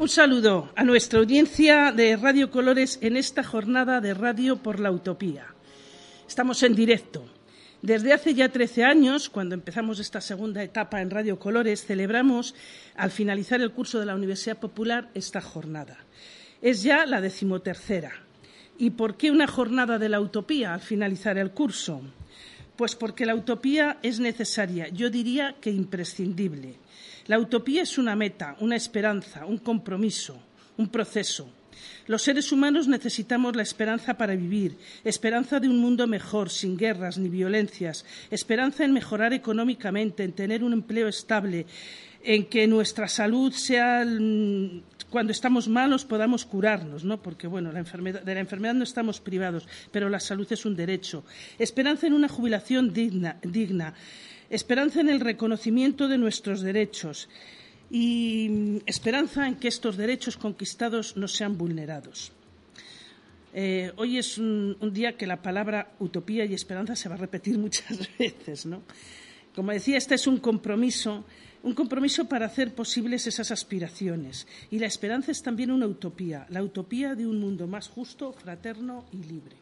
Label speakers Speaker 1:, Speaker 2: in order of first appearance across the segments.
Speaker 1: Un saludo a nuestra audiencia de Radio Colores en esta jornada de Radio por la Utopía. Estamos en directo. Desde hace ya 13 años, cuando empezamos esta segunda etapa en Radio Colores, celebramos, al finalizar el curso de la Universidad Popular, esta jornada. Es ya la 13ª. ¿Y por qué una jornada de la utopía al finalizar el curso? Pues porque la utopía es necesaria, yo diría que imprescindible. La utopía es una meta, una esperanza, un compromiso, un proceso. Los seres humanos necesitamos la esperanza para vivir, esperanza de un mundo mejor, sin guerras ni violencias, esperanza en mejorar económicamente, en tener un empleo estable, en que nuestra salud sea, cuando estamos malos podamos curarnos, ¿no? Porque de la enfermedad no estamos privados, pero la salud es un derecho. Esperanza en una jubilación digna, esperanza en el reconocimiento de nuestros derechos y esperanza en que estos derechos conquistados no sean vulnerados. Hoy es un día que la palabra utopía y esperanza se va a repetir muchas veces, ¿no? Como decía, este es un compromiso para hacer posibles esas aspiraciones. Y la esperanza es también una utopía, la utopía de un mundo más justo, fraterno y libre.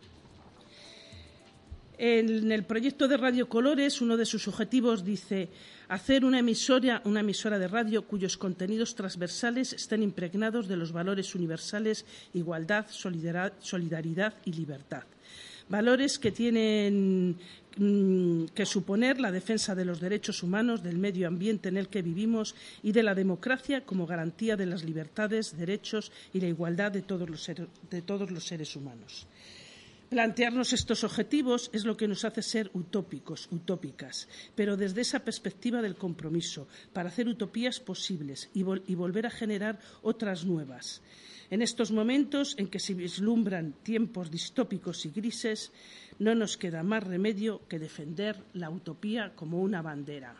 Speaker 1: En el proyecto de Radio Colores, uno de sus objetivos dice hacer una emisora de radio cuyos contenidos transversales estén impregnados de los valores universales, igualdad, solidaridad y libertad. Valores que tienen que suponer la defensa de los derechos humanos, del medio ambiente en el que vivimos y de la democracia como garantía de las libertades, derechos y la igualdad de todos los seres humanos. Plantearnos estos objetivos es lo que nos hace ser utópicos, utópicas, pero desde esa perspectiva del compromiso, para hacer utopías posibles y volver a generar otras nuevas. En estos momentos en que se vislumbran tiempos distópicos y grises, no nos queda más remedio que defender la utopía como una bandera.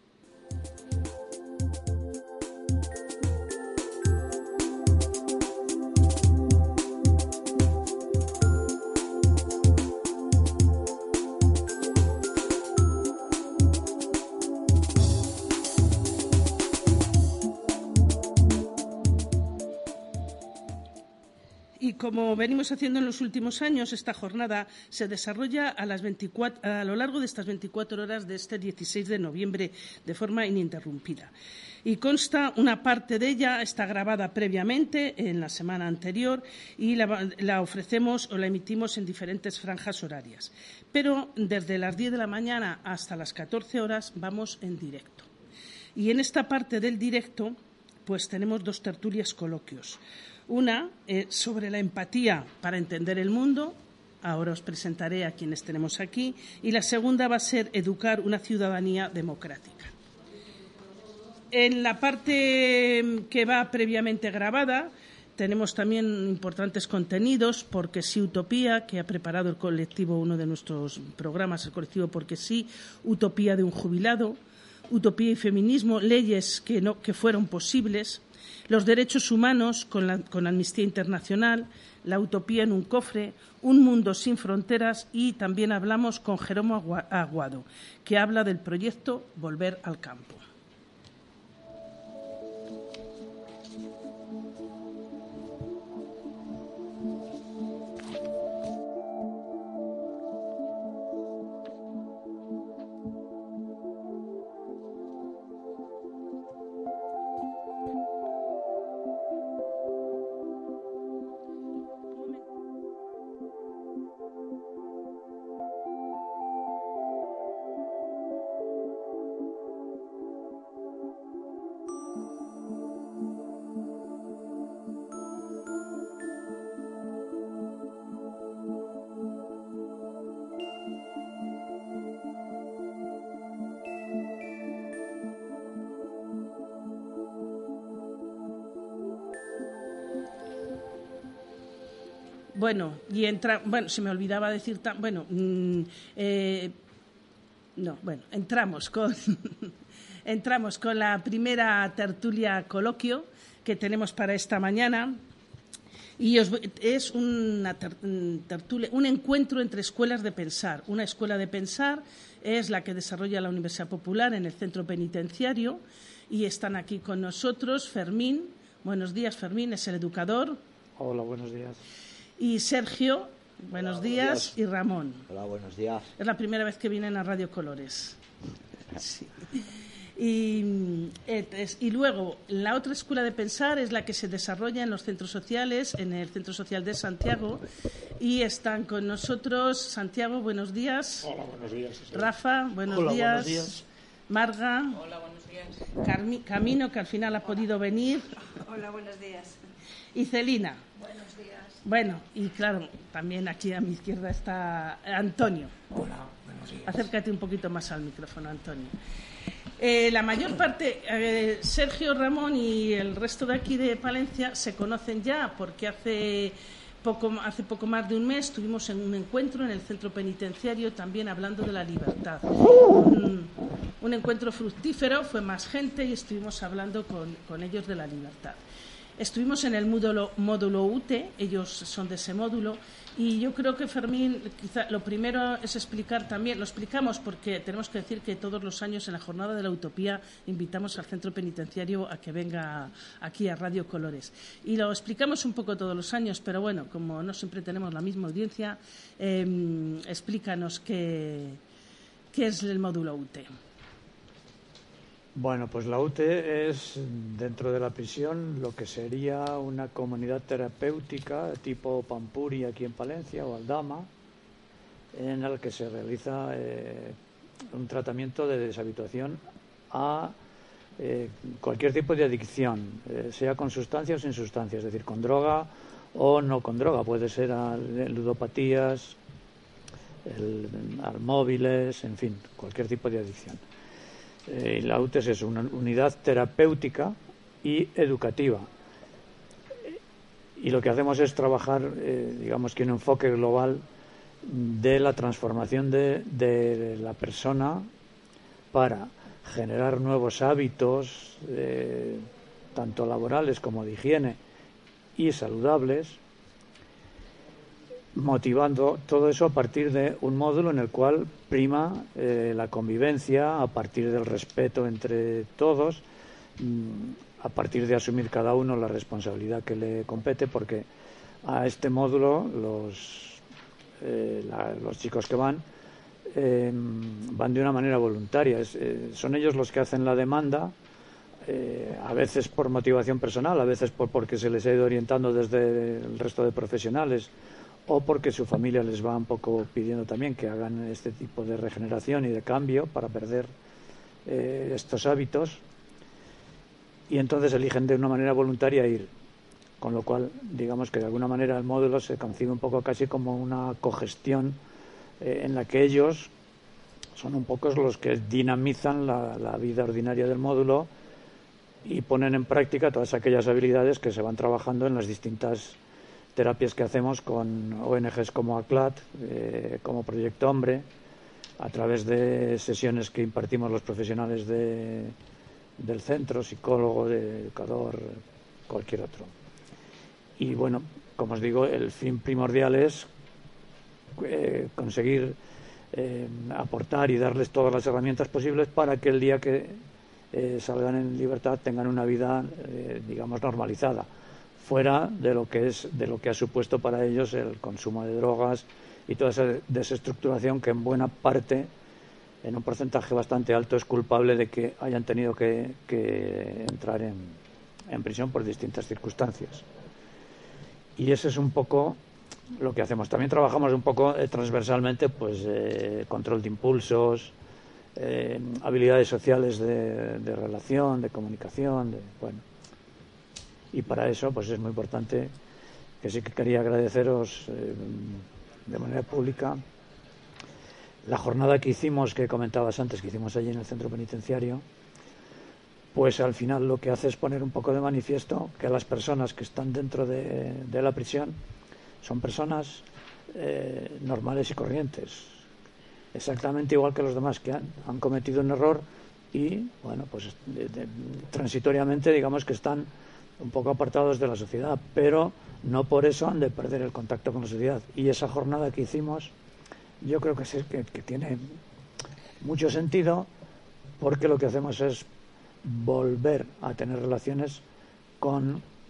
Speaker 1: Y como venimos haciendo en los últimos años, esta jornada se desarrolla a lo largo de estas 24 horas de este 16 de noviembre de forma ininterrumpida. Y consta, una parte de ella está grabada previamente en la semana anterior y la ofrecemos o la emitimos en diferentes franjas horarias. Pero desde las 10 de la mañana hasta las 14 horas vamos en directo. Y en esta parte del directo pues tenemos dos tertulias coloquios. Una sobre la empatía para entender el mundo, ahora os presentaré a quienes tenemos aquí, y la segunda va a ser educar una ciudadanía democrática. En la parte que va previamente grabada tenemos también importantes contenidos, Porque sí Utopía, que ha preparado el colectivo, uno de nuestros programas, el colectivo Porque sí, Utopía de un jubilado, Utopía y feminismo, leyes que fueron posibles, los derechos humanos con Amnistía Internacional, la utopía en un cofre, un mundo sin fronteras y también hablamos con Jerónimo Aguado, que habla del proyecto Volver al Campo. Se me olvidaba decir... entramos con la primera tertulia coloquio que tenemos para esta mañana. Y es una tertulia, un encuentro entre escuelas de pensar. Una escuela de pensar es la que desarrolla la Universidad Popular en el centro penitenciario y están aquí con nosotros Fermín, Buenos días, Fermín, es el educador.
Speaker 2: Hola, buenos días.
Speaker 1: Y Sergio, buenos días. Y Ramón.
Speaker 3: Hola, buenos días.
Speaker 1: Es la primera vez que vienen a Radio Colores. Sí. Y luego, la otra escuela de pensar es la que se desarrolla en los centros sociales, en el Centro Social de Santiago. Y están con nosotros Santiago, buenos días.
Speaker 2: Hola, buenos días.
Speaker 1: Rafa, buenos
Speaker 2: Hola,
Speaker 1: días.
Speaker 2: buenos días.
Speaker 1: Marga.
Speaker 4: Hola, buenos días.
Speaker 1: Camino, que al final ha podido venir.
Speaker 4: Hola, buenos días.
Speaker 1: Y Celina.
Speaker 4: Buenos días.
Speaker 1: Bueno, y claro, también aquí a mi izquierda está Antonio.
Speaker 2: Hola, buenos días.
Speaker 1: Acércate un poquito más al micrófono, Antonio. La mayor parte, Sergio, Ramón y el resto de aquí de Palencia se conocen ya porque hace poco más de un mes estuvimos en un encuentro en el centro penitenciario también hablando de la libertad. Un encuentro fructífero, fue más gente y estuvimos hablando con ellos de la libertad. Estuvimos en el módulo UTE, ellos son de ese módulo, y yo creo que, Fermín, quizá lo primero es explicar también, lo explicamos porque tenemos que decir que todos los años en la Jornada de la Utopía invitamos al centro penitenciario a que venga aquí a Radio Colores. Y lo explicamos un poco todos los años, pero bueno, como no siempre tenemos la misma audiencia, explícanos qué es el módulo UTE.
Speaker 2: Bueno, pues la UTE es, dentro de la prisión, lo que sería una comunidad terapéutica tipo Pampuri aquí en Palencia o Aldama, en el que se realiza un tratamiento de deshabituación a cualquier tipo de adicción, sea con sustancia o sin sustancia, es decir, con droga o no con droga. Puede ser a ludopatías, al móviles, en fin, cualquier tipo de adicción. La UTE es una unidad terapéutica y educativa. Y lo que hacemos es trabajar, digamos que en un enfoque global de la transformación de la persona para generar nuevos hábitos, tanto laborales como de higiene y saludables, motivando todo eso a partir de un módulo en el cual prima la convivencia, a partir del respeto entre todos, a partir de asumir cada uno la responsabilidad que le compete, porque a este módulo los chicos que van de una manera voluntaria. Son ellos los que hacen la demanda, a veces por motivación personal, a veces porque se les ha ido orientando desde el resto de profesionales, o porque su familia les va un poco pidiendo también que hagan este tipo de regeneración y de cambio para perder estos hábitos, y entonces eligen de una manera voluntaria ir, con lo cual digamos que de alguna manera el módulo se concibe un poco casi como una cogestión en la que ellos son un poco los que dinamizan la vida ordinaria del módulo y ponen en práctica todas aquellas habilidades que se van trabajando en las distintas terapias que hacemos con ONGs como ACLAT, como Proyecto Hombre, a través de sesiones que impartimos los profesionales del centro, psicólogo, educador, cualquier otro. Y bueno, como os digo, el fin primordial es conseguir aportar y darles todas las herramientas posibles para que el día que salgan en libertad tengan una vida, digamos, normalizada, fuera de lo que ha supuesto para ellos el consumo de drogas y toda esa desestructuración que en buena parte, en un porcentaje bastante alto, es culpable de que hayan tenido que entrar en prisión por distintas circunstancias. Y ese es un poco lo que hacemos. También trabajamos un poco transversalmente, pues control de impulsos, habilidades sociales de relación, de comunicación, bueno. Y para eso pues es muy importante, que sí que quería agradeceros de manera pública la jornada que hicimos, que comentabas antes, que hicimos allí en el centro penitenciario. Pues al final lo que hace es poner un poco de manifiesto que las personas que están dentro de la prisión son personas normales y corrientes, exactamente igual que los demás, que han cometido un error y, bueno, pues transitoriamente digamos que están un poco apartados de la sociedad, pero no por eso han de perder el contacto con la sociedad. Y esa jornada que hicimos yo creo que tiene mucho sentido, porque lo que hacemos es volver a tener relaciones con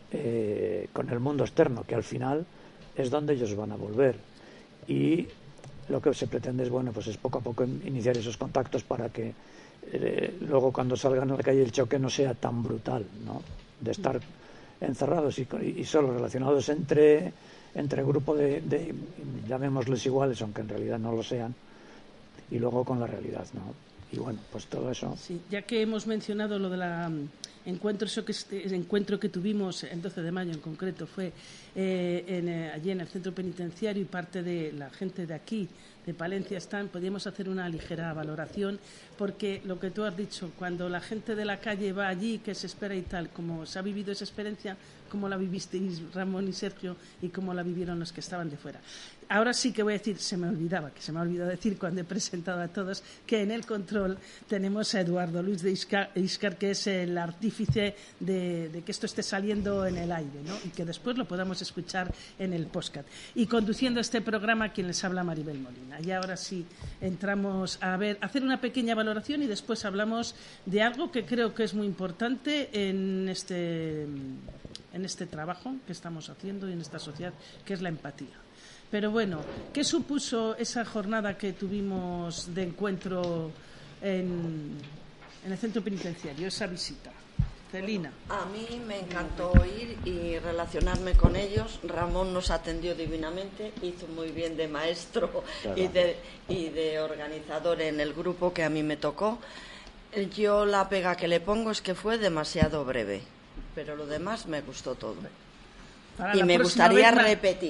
Speaker 2: con el mundo externo, que al final es donde ellos van a volver. Y lo que se pretende es, bueno, pues es poco a poco iniciar esos contactos para que luego cuando salgan a la calle el choque no sea tan brutal, ¿no? De estar encerrados y solo relacionados entre grupo de llamémosles iguales, aunque en realidad no lo sean, y luego con la realidad, ¿no? Y bueno, pues todo eso.
Speaker 1: Sí, ya que hemos mencionado lo de la encuentro que tuvimos el 12 de mayo en concreto fue allí en el centro penitenciario, y parte de la gente de aquí, de Palencia, podíamos hacer una ligera valoración, porque lo que tú has dicho, cuando la gente de la calle va allí, que se espera y tal, como se ha vivido esa experiencia, cómo la vivisteis Ramón y Sergio y cómo la vivieron los que estaban de fuera. Ahora sí que voy a decir, se me ha olvidado decir cuando he presentado a todos, que en el control tenemos a Eduardo Luis de Iscar, que es el artífice de que esto esté saliendo en el aire, ¿no? Y que después lo podamos escuchar en el podcast. Y conduciendo este programa, quien les habla, Maribel Molina. Y ahora sí entramos a hacer una pequeña valoración y después hablamos de algo que creo que es muy importante en este trabajo que estamos haciendo y en esta sociedad, que es la empatía. Pero bueno, ¿qué supuso esa jornada que tuvimos de encuentro en el centro penitenciario, esa visita? Celina.
Speaker 3: A mí me encantó ir y relacionarme con ellos. Ramón nos atendió divinamente, hizo muy bien de maestro y de organizador en el grupo que a mí me tocó. Yo la pega que le pongo es que fue demasiado breve, pero lo demás me gustó todo. Y me gustaría repetir.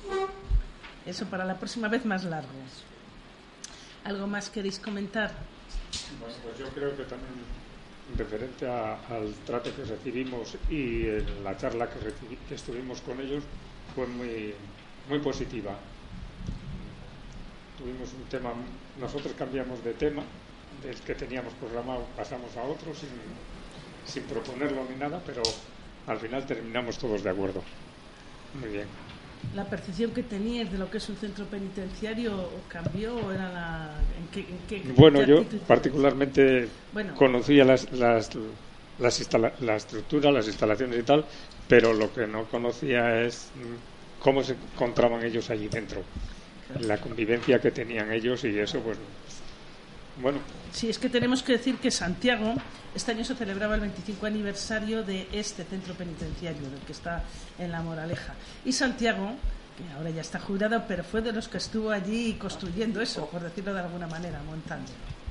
Speaker 1: Eso, para la próxima vez más largo. ¿Algo más queréis comentar?
Speaker 5: Bueno, pues yo creo que también, referente al trato que recibimos y en la charla que estuvimos con ellos, fue muy, muy positiva. Tuvimos un tema, nosotros cambiamos de tema, del que teníamos programado pasamos a otro sin proponerlo ni nada, pero al final terminamos todos de acuerdo. Muy bien.
Speaker 1: ¿La percepción que tenías de lo que es un centro penitenciario cambió o era
Speaker 5: Bueno, yo particularmente conocía la estructura, las instalaciones y tal, pero lo que no conocía es cómo se encontraban ellos allí dentro, la convivencia que tenían ellos, y eso, pues, bueno.
Speaker 1: Sí, es que tenemos que decir que Santiago, este año se celebraba el 25 aniversario de este centro penitenciario, del que está en La Moraleja. Y Santiago, que ahora ya está jubilado, pero fue de los que estuvo allí construyendo eso, por decirlo de alguna manera, montándolo.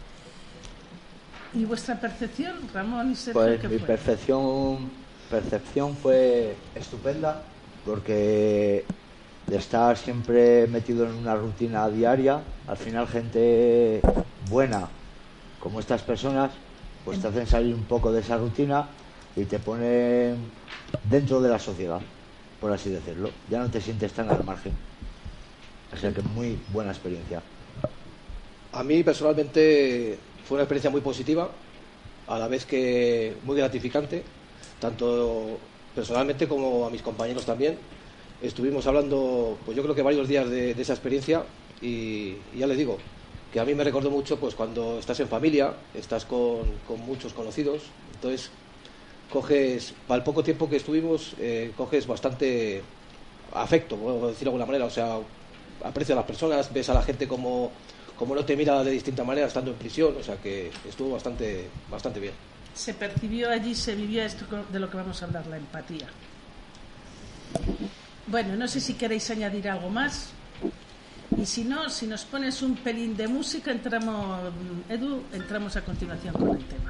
Speaker 1: ¿Y vuestra percepción, Ramón y Sergio?
Speaker 6: Pues mi percepción fue estupenda, porque de estar siempre metido en una rutina diaria, al final gente buena como estas personas pues te hacen salir un poco de esa rutina y te ponen dentro de la sociedad, por así decirlo. Ya no te sientes tan al margen. Así que muy buena experiencia.
Speaker 7: A mí personalmente fue una experiencia muy positiva, a la vez que muy gratificante, tanto personalmente como a mis compañeros también. Estuvimos hablando, pues yo creo que varios días de esa experiencia, y ya les digo que a mí me recordó mucho pues cuando estás en familia, estás con muchos conocidos, entonces coges, para el poco tiempo que estuvimos, coges bastante afecto, por decirlo de alguna manera, o sea, aprecias a las personas, ves a la gente como no te mira de distinta manera estando en prisión, o sea que estuvo bastante bien.
Speaker 1: Se percibió allí, se vivió esto de lo que vamos a hablar, la empatía. Bueno, no sé si queréis añadir algo más. Y si no, si nos pones un pelín de música, entramos a continuación con el tema.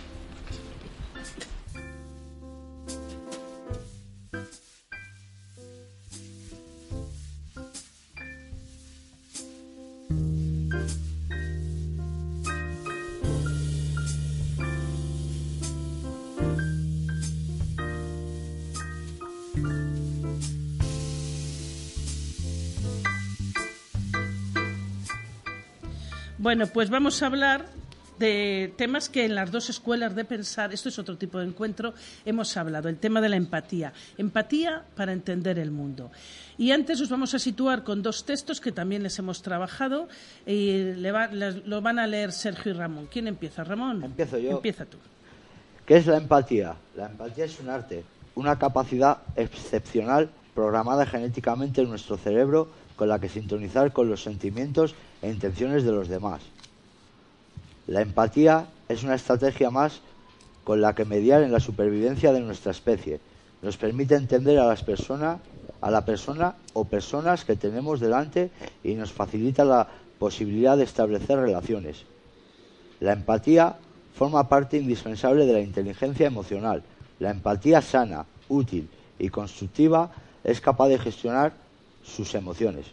Speaker 1: Bueno, pues vamos a hablar de temas que en las dos escuelas de pensar, esto es otro tipo de encuentro, hemos hablado, el tema de la empatía. Empatía para entender el mundo. Y antes os vamos a situar con dos textos que también les hemos trabajado y lo van a leer Sergio y Ramón. ¿Quién empieza? ¿Ramón?
Speaker 6: Empiezo yo.
Speaker 1: Empieza tú.
Speaker 6: ¿Qué es la empatía? La empatía es un arte una capacidad excepcional programada genéticamente en nuestro cerebro con la que sintonizar con los sentimientos e intenciones de los demás. La empatía es una estrategia más con la que mediar en la supervivencia de nuestra especie. Nos permite entender a la persona o personas que tenemos delante y nos facilita la posibilidad de establecer relaciones. La empatía forma parte indispensable de la inteligencia emocional. La empatía sana, útil y constructiva es capaz de gestionar sus emociones.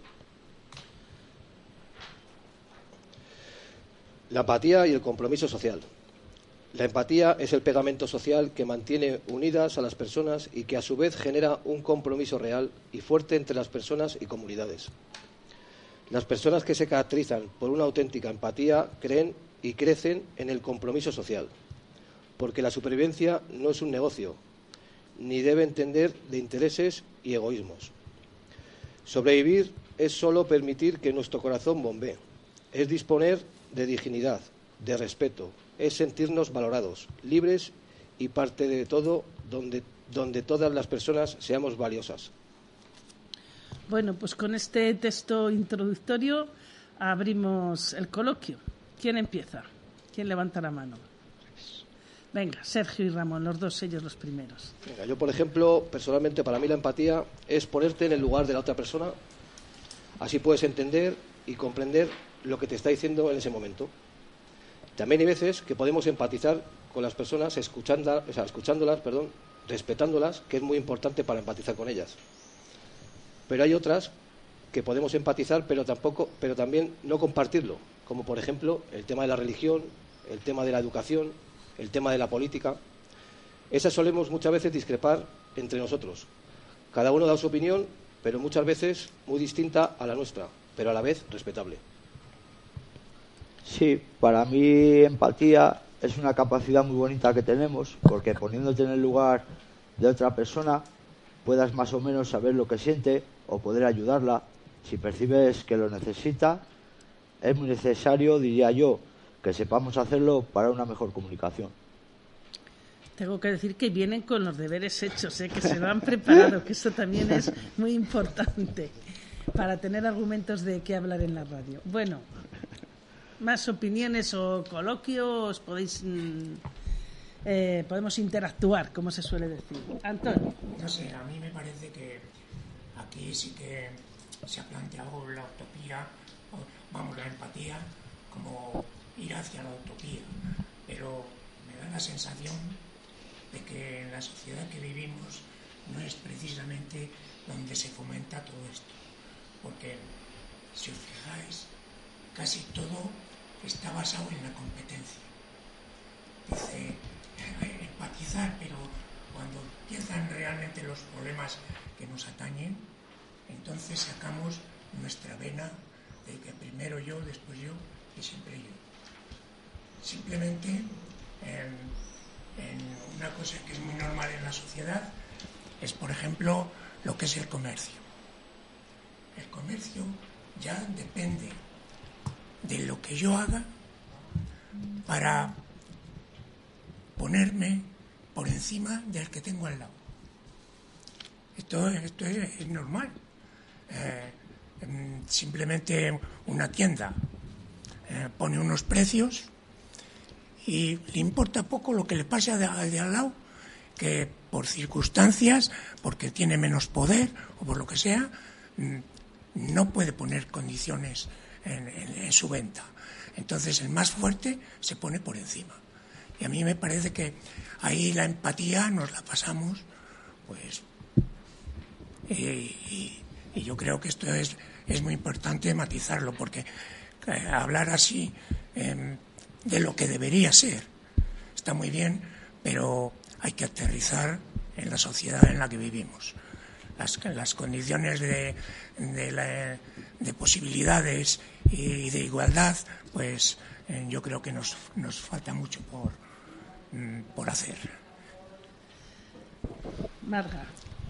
Speaker 7: La empatía y el compromiso social. La empatía es el pegamento social que mantiene unidas a las personas y que a su vez genera un compromiso real y fuerte entre las personas y comunidades. Las personas que se caracterizan por una auténtica empatía creen y crecen en el compromiso social, porque la supervivencia no es un negocio, ni debe entender de intereses y egoísmos. Sobrevivir es solo permitir que nuestro corazón bombee, es disponer de dignidad, de respeto, es sentirnos valorados, libres y parte de todo donde todas las personas seamos valiosas.
Speaker 1: Bueno, pues con este texto introductorio abrimos el coloquio. ¿Quién empieza? ¿Quién levanta la mano? Venga, Sergio y Ramón, los dos, ellos los primeros.
Speaker 7: Venga, yo, por ejemplo, personalmente, para mí la empatía es ponerte en el lugar de la otra persona. Así puedes entender y comprender lo que te está diciendo en ese momento. También hay veces que podemos empatizar con las personas escuchándolas, respetándolas, que es muy importante para empatizar con ellas. Pero hay otras que podemos empatizar, pero también no compartirlo, como por ejemplo el tema de la religión, el tema de la educación, el tema de la política. Esas solemos muchas veces discrepar entre nosotros. Cada uno da su opinión, pero muchas veces muy distinta a la nuestra, pero a la vez respetable.
Speaker 6: Sí, para mí empatía es una capacidad muy bonita que tenemos, porque poniéndote en el lugar de otra persona puedas más o menos saber lo que siente o poder ayudarla. Si percibes que lo necesita, es muy necesario, diría yo, que sepamos hacerlo para una mejor comunicación.
Speaker 1: Tengo que decir que vienen con los deberes hechos, que se lo han preparado, que eso también es muy importante para tener argumentos de qué hablar en la radio. Bueno, más opiniones o coloquios, podemos interactuar, como se suele decir. Antonio.
Speaker 8: No sé, a mí me parece que aquí sí que se ha planteado la utopía, la empatía, como ir hacia la utopía, pero me da la sensación de que en la sociedad que vivimos no es precisamente donde se fomenta todo esto, porque si os fijáis, casi todo está basado en la competencia. Dice empatizar, pero cuando empiezan realmente los problemas que nos atañen, entonces sacamos nuestra vena de que primero yo, después yo y siempre yo. Simplemente en una cosa que es muy normal en la sociedad es, por ejemplo, lo que es el comercio. El comercio ya depende de lo que yo haga para ponerme por encima del que tengo al lado. Esto es normal. Simplemente una tienda pone unos precios y le importa poco lo que le pase al de al lado, que por circunstancias, porque tiene menos poder o por lo que sea, no puede poner condiciones en su venta. Entonces el más fuerte se pone por encima. Y a mí me parece que ahí la empatía nos la pasamos, pues, y yo creo que esto es muy importante matizarlo, porque hablar así de lo que debería ser está muy bien, pero hay que aterrizar en la sociedad en la que vivimos. Las condiciones de posibilidades y de igualdad, pues yo creo que nos falta mucho por hacer.
Speaker 1: Marga,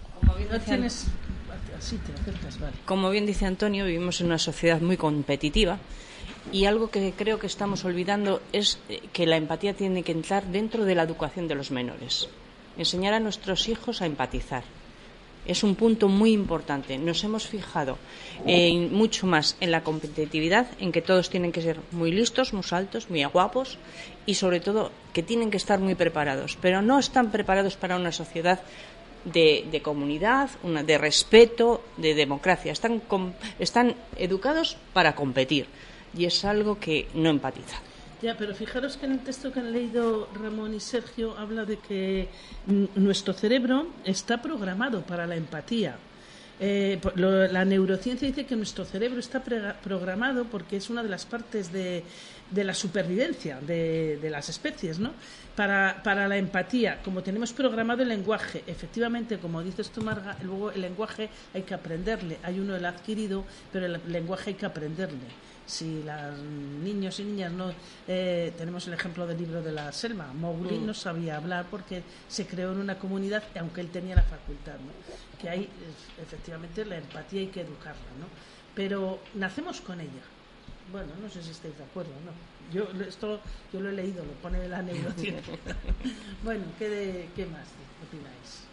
Speaker 9: como bien dice Antonio, vivimos en una sociedad muy competitiva y algo que creo que estamos olvidando es que la empatía tiene que entrar dentro de la educación de los menores. enseñar a nuestros hijos a empatizar. Es un punto muy importante. Nos hemos fijado mucho más en la competitividad, en que todos tienen que ser muy listos, muy altos, muy guapos y, sobre todo, que tienen que estar muy preparados. Pero no están preparados para una sociedad de comunidad, de respeto, de democracia. Están educados para competir y es algo que no empatiza.
Speaker 1: Ya, pero fijaros que en el texto que han leído Ramón y Sergio habla de que nuestro cerebro está programado para la empatía. La neurociencia dice que nuestro cerebro está programado porque es una de las partes de la supervivencia de las especies, ¿no? Para la empatía, como tenemos programado el lenguaje, efectivamente, como dices tú, Marga, luego el lenguaje hay que aprenderle. Hay uno el adquirido, pero el lenguaje hay que aprenderle. Si los niños y niñas no tenemos el ejemplo del libro de la selva, Mowgli no sabía hablar porque se creó en una comunidad, aunque él tenía la facultad, ¿no? Que hay efectivamente la empatía, hay que educarla, ¿no? Pero nacemos con ella. Bueno, no sé si estáis de acuerdo, ¿no? Yo lo he leído, lo pone la neurociencia. Bueno, ¿qué más opináis?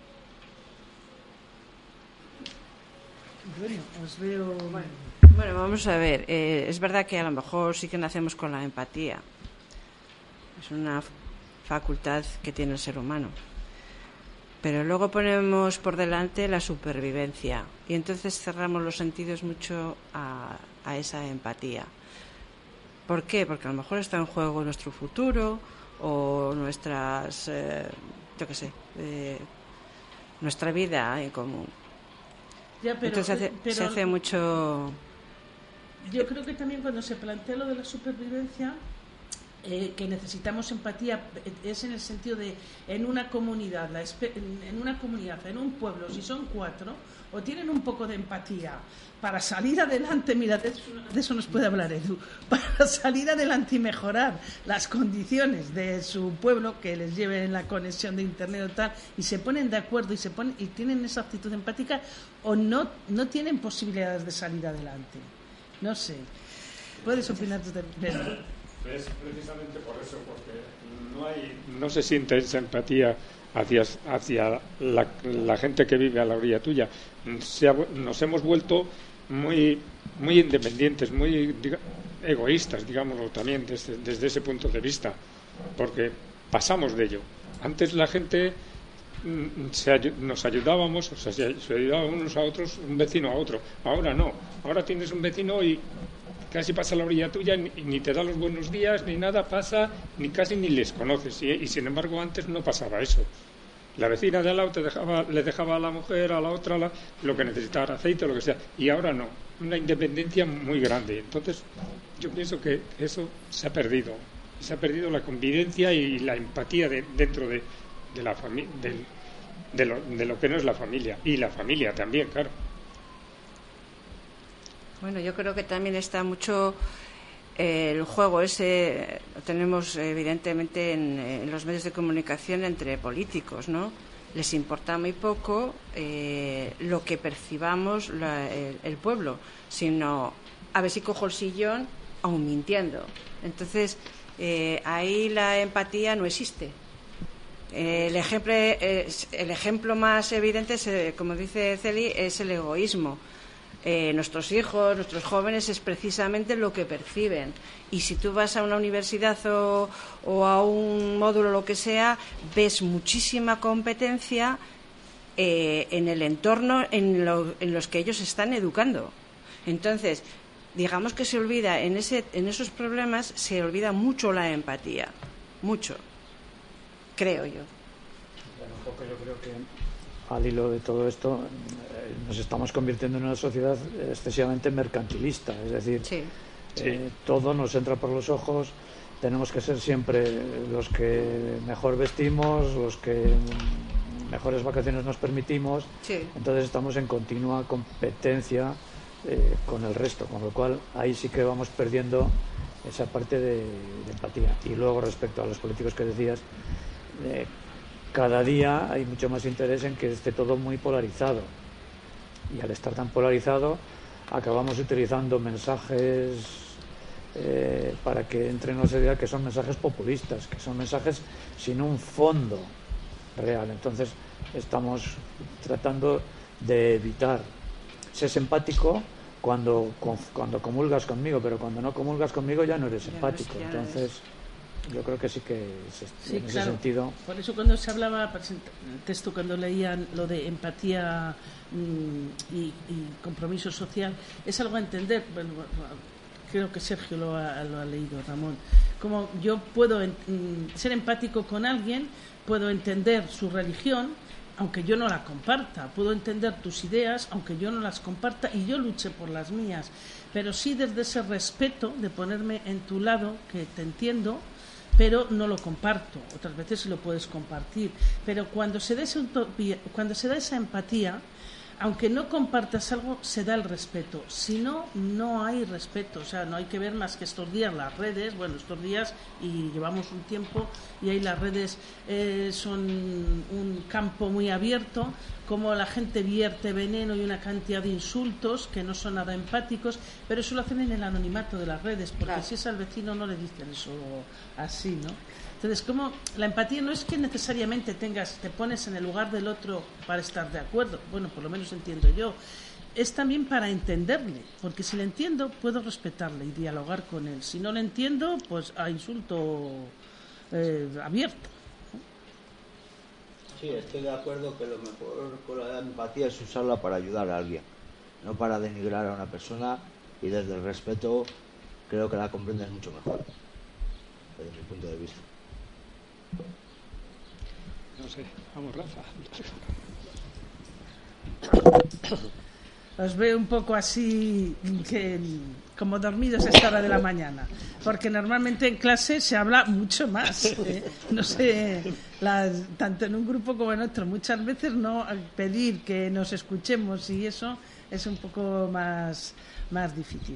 Speaker 1: Bueno, os veo.
Speaker 4: Bueno, vamos a ver. Es verdad que a lo mejor sí que nacemos con la empatía. Es una facultad que tiene el ser humano. Pero luego ponemos por delante la supervivencia y entonces cerramos los sentidos mucho a esa empatía. ¿Por qué? Porque a lo mejor está en juego nuestro futuro o nuestras, nuestra vida en común.
Speaker 1: Ya, pero,
Speaker 4: entonces se hace mucho.
Speaker 1: Yo creo que también cuando se plantea lo de la supervivencia, que necesitamos empatía, es en el sentido de en una comunidad, en un pueblo, si son 4, o tienen un poco de empatía para salir adelante, mira, de eso nos puede hablar Edu, para salir adelante y mejorar las condiciones de su pueblo, que les lleven la conexión de internet o tal, y se ponen de acuerdo y tienen esa actitud empática, o no tienen posibilidades de salir adelante. No sé. ¿Puedes opinar tú también?
Speaker 5: Es precisamente por eso, porque no se siente esa empatía hacia la gente que vive a la orilla tuya. Nos hemos vuelto muy independientes, muy egoístas, digámoslo también desde ese punto de vista, porque pasamos de ello. Antes la gente nos ayudábamos, se ayudaban unos a otros, un vecino a otro. Ahora no, ahora tienes un vecino y casi pasa a la orilla tuya y ni te da los buenos días, ni nada pasa, ni les conoces. Y sin embargo antes no pasaba eso. La vecina de al lado le dejaba a la mujer, a la otra, lo que necesitara, aceite, lo que sea. Y ahora no, una independencia muy grande. Entonces yo pienso que eso se ha perdido. Se ha perdido la convivencia y la empatía dentro de la familia, de lo que no es la familia. Y la familia también, claro.
Speaker 4: Bueno, yo creo que también está mucho el juego ese, lo tenemos evidentemente en los medios de comunicación entre políticos, ¿no? Les importa muy poco lo que percibamos el pueblo, sino a ver si cojo el sillón aún mintiendo. Entonces, ahí la empatía no existe. El ejemplo más evidente, como dice Celi, es el egoísmo. Nuestros hijos, nuestros jóvenes es precisamente lo que perciben, y si tú vas a una universidad o a un módulo, lo que sea, ves muchísima competencia en el entorno en los que ellos están educando. Entonces, digamos que se olvida en esos problemas, se olvida mucho la empatía, mucho, creo yo.
Speaker 2: Porque yo creo que al hilo de todo esto nos estamos convirtiendo en una sociedad excesivamente mercantilista, es decir, todo nos entra por los ojos, tenemos que ser siempre los que mejor vestimos, los que mejores vacaciones nos permitimos, entonces estamos en continua competencia con el resto, con lo cual ahí sí que vamos perdiendo esa parte de empatía. Y luego, respecto a los políticos que decías, cada día hay mucho más interés en que esté todo muy polarizado, y al estar tan polarizado acabamos utilizando mensajes para que entre en la sociedad, que son mensajes populistas, que son mensajes sin un fondo real. Entonces estamos tratando de evitar ser empático cuando comulgas conmigo, pero cuando no comulgas conmigo ya no eres empático. Entonces yo creo que sí que en ese sentido.
Speaker 1: Por eso cuando se hablaba, texto cuando leían lo de empatía y compromiso social, es algo a entender. Bueno, creo que Sergio lo ha leído, Ramón. Como yo puedo ser empático con alguien, puedo entender su religión, aunque yo no la comparta, puedo entender tus ideas, aunque yo no las comparta y yo luche por las mías, pero sí desde ese respeto de ponerme en tu lado, que te entiendo, pero no lo comparto. Otras veces sí lo puedes compartir, pero cuando se da esa empatía, aunque no compartas algo, se da el respeto. Si no, no hay respeto. O sea, no hay que ver más que estos días las redes. Bueno, estos días, y llevamos un tiempo, y ahí las redes son un campo muy abierto, como la gente vierte veneno y una cantidad de insultos que no son nada empáticos, pero eso lo hacen en el anonimato de las redes, porque claro, si es al vecino no le dicen eso así, ¿no? Entonces, como la empatía no es que necesariamente te pones en el lugar del otro para estar de acuerdo, bueno, por lo menos entiendo yo, es también para entenderle, porque si le entiendo puedo respetarle y dialogar con él, si no le entiendo, pues a insulto abierto.
Speaker 6: Sí, estoy de acuerdo que lo mejor con la empatía es usarla para ayudar a alguien, no para denigrar a una persona, y desde el respeto creo que la comprendes mucho mejor, desde mi punto de vista.
Speaker 5: No sé, vamos, Rafa.
Speaker 1: Os veo un poco así, como dormidos a esta hora de la mañana, porque normalmente en clase se habla mucho más, no sé, tanto en un grupo como en otro. Muchas veces no pedir que nos escuchemos y eso es un poco más difícil.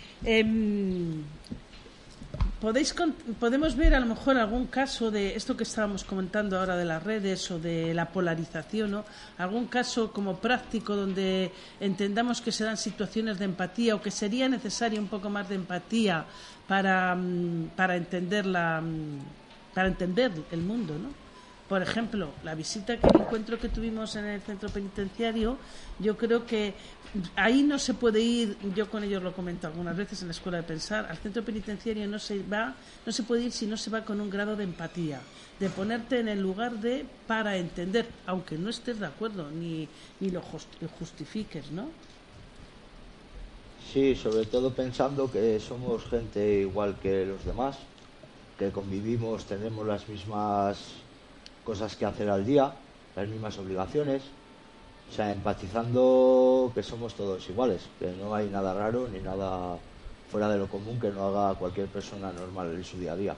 Speaker 1: Podemos ver a lo mejor algún caso de esto que estábamos comentando ahora de las redes o de la polarización, ¿no? Algún caso como práctico donde entendamos que se dan situaciones de empatía o que sería necesaria un poco más de empatía para entender el mundo, ¿no? Por ejemplo, el encuentro que tuvimos en el centro penitenciario, yo creo que ahí no se puede ir, yo con ellos lo comento algunas veces en la Escuela de Pensar, al centro penitenciario no se puede ir si no se va con un grado de empatía, de ponerte en el lugar para entender, aunque no estés de acuerdo ni lo justifiques, ¿no?
Speaker 6: Sí, sobre todo pensando que somos gente igual que los demás, que convivimos, tenemos las mismas cosas que hacer al día, las mismas obligaciones, o sea, empatizando que somos todos iguales, que no hay nada raro ni nada fuera de lo común que no haga cualquier persona normal en su día a día.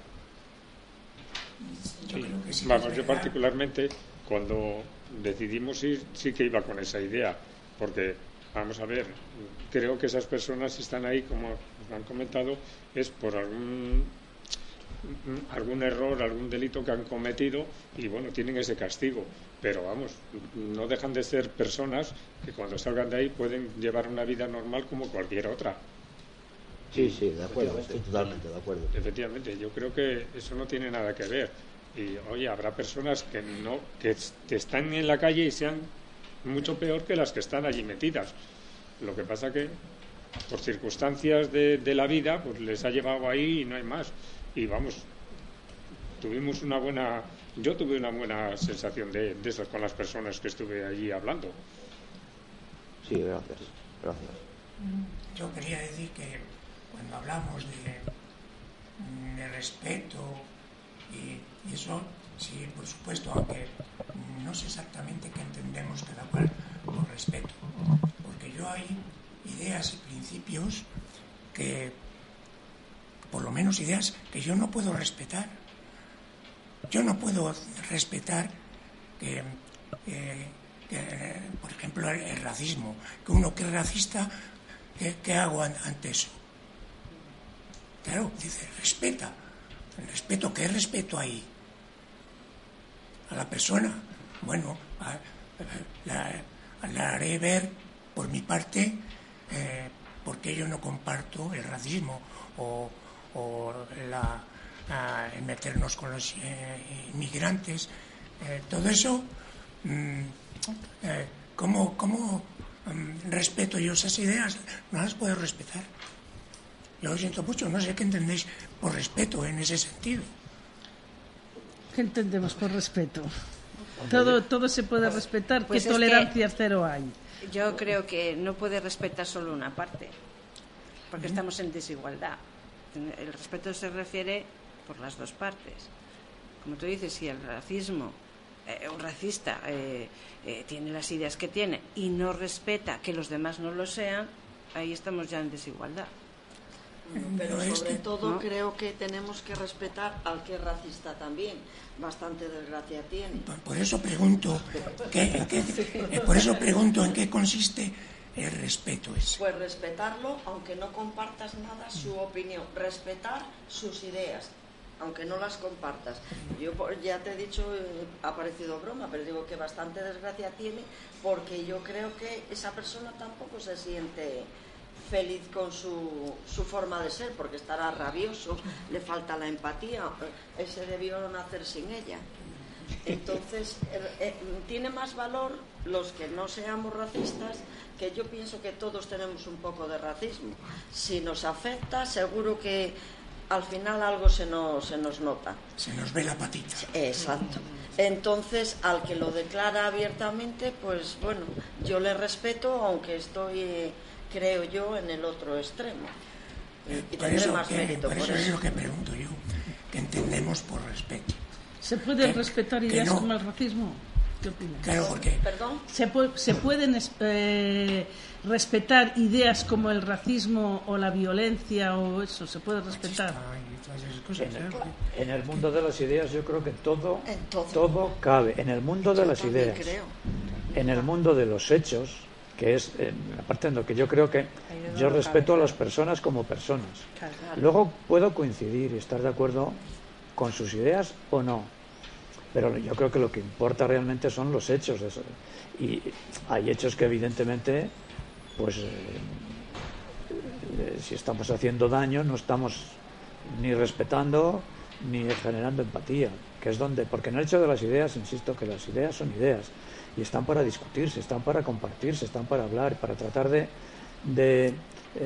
Speaker 5: Sí. Vamos, yo particularmente cuando decidimos ir sí que iba con esa idea, porque vamos a ver, creo que esas personas están ahí, como han comentado, es por algún error, algún delito que han cometido y bueno, tienen ese castigo, pero vamos, no dejan de ser personas que cuando salgan de ahí pueden llevar una vida normal como cualquier otra.
Speaker 6: Sí, de acuerdo, estoy totalmente de acuerdo.
Speaker 5: Efectivamente, yo creo que eso no tiene nada que ver. Y oye, habrá personas que están en la calle y sean mucho peor que las que están allí metidas. Lo que pasa que por circunstancias de la vida pues les ha llevado ahí y no hay más. Y vamos, yo tuve una buena sensación de eso con las personas que estuve allí hablando.
Speaker 6: Sí, gracias.
Speaker 8: Yo quería decir que cuando hablamos de respeto y eso, sí, por supuesto, aunque no sé exactamente qué entendemos cada cual por respeto, porque yo hay ideas y principios que, por lo menos ideas que yo no puedo respetar. Yo no puedo respetar que por ejemplo, el racismo, que uno que es racista, ¿qué hago ante eso? Claro, dice, respeta. El respeto, ¿qué respeto ahí? A la persona. Bueno, la haré ver por mi parte porque yo no comparto el racismo o el meternos con los inmigrantes, todo eso, ¿cómo respeto yo esas ideas? No las puedo respetar. Yo lo siento mucho, no sé qué entendéis por respeto en ese sentido.
Speaker 1: ¿Qué entendemos por respeto? Todo se puede respetar.
Speaker 4: Pues
Speaker 1: ¿Qué tolerancia cero hay?
Speaker 4: Yo creo que no puede respetar solo una parte, porque estamos en desigualdad. El respeto se refiere por las dos partes. Como tú dices, si el racismo, un racista tiene las ideas que tiene y no respeta que los demás no lo sean, ahí estamos ya en desigualdad.
Speaker 3: Pero sobre todo creo que tenemos que respetar al que es racista también. Bastante desgracia tiene.
Speaker 8: Por eso pregunto, ¿en qué consiste el respeto ese?
Speaker 3: Pues respetarlo, aunque no compartas nada, su opinión. Respetar sus ideas, aunque no las compartas. Yo ya te he dicho, ha parecido broma, pero digo que bastante desgracia tiene, porque yo creo que esa persona tampoco se siente feliz con su forma de ser, porque estará rabioso, le falta la empatía, él se debió nacer sin ella. Entonces, tiene más valor los que no seamos racistas, que yo pienso que todos tenemos un poco de racismo. Si nos afecta, seguro que al final algo se nos nota.
Speaker 8: Se nos ve la patita.
Speaker 3: Exacto. Entonces, al que lo declara abiertamente, pues bueno, yo le respeto, aunque estoy, creo yo, en el otro extremo. Y tendré más mérito por eso.
Speaker 8: Es lo que pregunto yo, que entendemos por respeto.
Speaker 1: ¿Se pueden respetar ideas como el racismo? ¿Qué opinas?
Speaker 8: Claro, porque...
Speaker 3: ¿Perdón?
Speaker 1: ¿Se pueden respetar ideas como el racismo o la violencia o eso? ¿Se puede respetar?
Speaker 2: En el mundo de las ideas yo creo que todo cabe. En el mundo de las ideas, en el mundo de los hechos, que es aparte en lo que yo creo que yo respeto a las personas como personas. Luego puedo coincidir y estar de acuerdo con sus ideas o no, pero yo creo que lo que importa realmente son los hechos. Y hay hechos que evidentemente, pues si estamos haciendo daño, no estamos ni respetando ni generando empatía, que es donde, porque en el hecho de las ideas, insisto que las ideas son ideas y están para discutirse, están para compartirse, están para hablar, para tratar de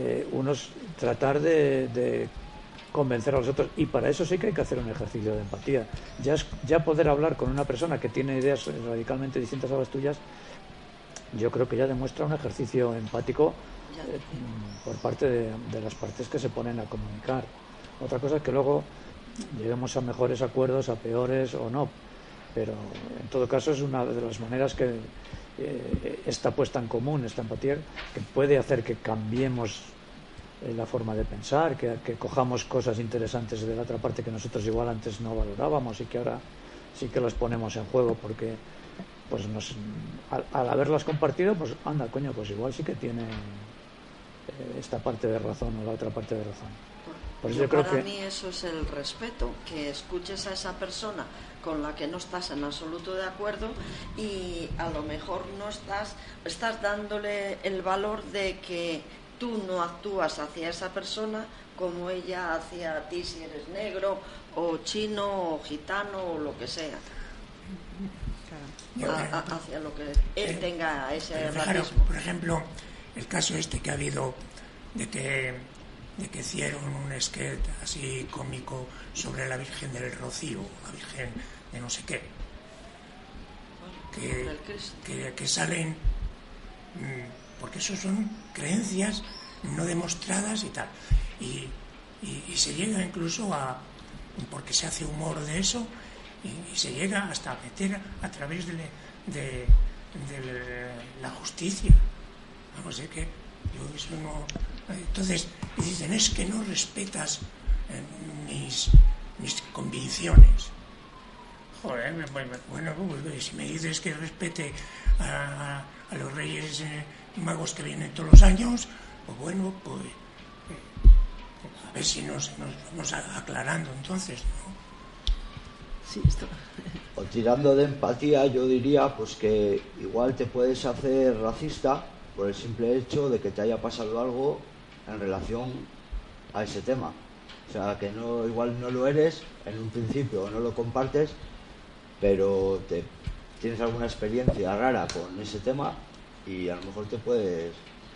Speaker 2: convencer a los otros, y para eso sí que hay que hacer un ejercicio de empatía. Ya poder hablar con una persona que tiene ideas radicalmente distintas a las tuyas, yo creo que ya demuestra un ejercicio empático por parte de las partes que se ponen a comunicar. Otra cosa es que luego lleguemos a mejores acuerdos, a peores o no, pero en todo caso es una de las maneras que esta puesta en común, esta empatía, que puede hacer que cambiemos la forma de pensar, que cojamos cosas interesantes de la otra parte que nosotros igual antes no valorábamos y que ahora sí que las ponemos en juego, porque pues al haberlas compartido, pues anda, coño, pues igual sí que tiene esta parte de razón o la otra parte de razón. Por eso yo creo
Speaker 3: para mí eso es el respeto, que escuches a esa persona con la que no estás en absoluto de acuerdo y a lo mejor no estás dándole el valor de que tú no actúas hacia esa persona como ella hacia ti, si eres negro o chino o gitano o lo que sea, hacia lo que él tenga ese racismo.
Speaker 8: Por ejemplo, el caso este que ha habido de que hicieron un sketch así cómico sobre la Virgen del Rocío, la Virgen de no sé qué, que salen, porque eso son creencias no demostradas y tal, y se llega incluso porque se hace humor de eso, y se llega hasta a meter a través de la justicia. Vamos, que yo eso no. Entonces dicen, es que no respetas mis convicciones. Joder, bueno, pues, si me dices que respete a los Reyes Magos que vienen todos los años, pues bueno, pues a ver si nos vamos aclarando entonces, ¿no?
Speaker 1: Sí, esto.
Speaker 6: O tirando de empatía, yo diría pues que igual te puedes hacer racista por el simple hecho de que te haya pasado algo en relación a ese tema. O sea, que igual no lo eres en un principio o no lo compartes, pero tienes alguna experiencia rara con ese tema y a lo mejor te puedes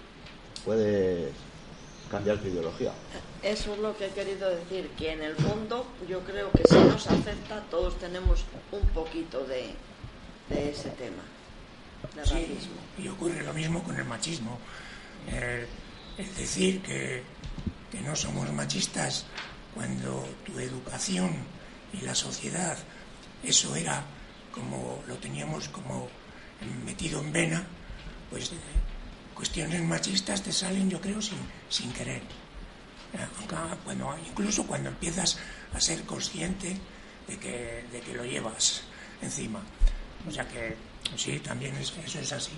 Speaker 6: cambiar tu ideología.
Speaker 3: Eso es lo que he querido decir, que en el fondo yo creo que si nos afecta, todos tenemos un poquito de ese tema, de racismo.
Speaker 8: Y ocurre lo mismo con el machismo. Es decir, que no somos machistas cuando tu educación y la sociedad, eso era como lo teníamos como metido en vena, pues cuestiones machistas te salen, yo creo, sin querer. Bueno, incluso cuando empiezas a ser consciente de que lo llevas encima. O sea que sí, también eso es así.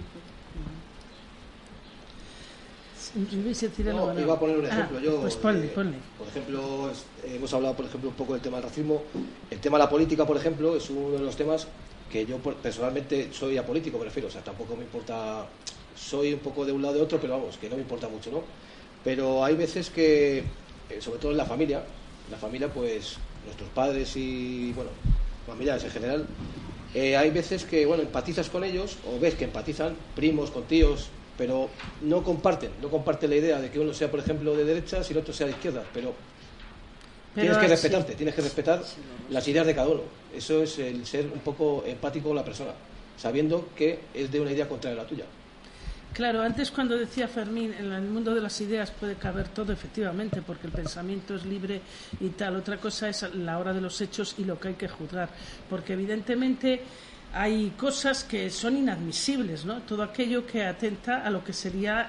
Speaker 7: No, iba a poner un ejemplo.
Speaker 1: Pues ponle.
Speaker 7: Por ejemplo, hemos hablado, por ejemplo, un poco del tema del racismo. El tema de la política, por ejemplo, es uno de los temas que yo personalmente soy apolítico, me refiero. O sea, tampoco me importa, soy un poco de un lado de otro, pero vamos, que no me importa mucho, ¿no? Pero hay veces que, sobre todo en la familia, pues nuestros padres y, bueno, familiares en general, hay veces que, bueno, empatizas con ellos o ves que empatizan, primos con tíos, pero no comparten la idea de que uno sea, por ejemplo, de derechas y el otro sea de izquierdas, pero tienes que respetarte, tienes que respetar las ideas de cada uno. Eso es el ser un poco empático con la persona, sabiendo que es de una idea contraria a la tuya.
Speaker 1: Claro, antes cuando decía Fermín, en el mundo de las ideas puede caber todo, efectivamente, porque el pensamiento es libre y tal. Otra cosa es la hora de los hechos y lo que hay que juzgar, porque evidentemente hay cosas que son inadmisibles, ¿no? Todo aquello que atenta a lo que sería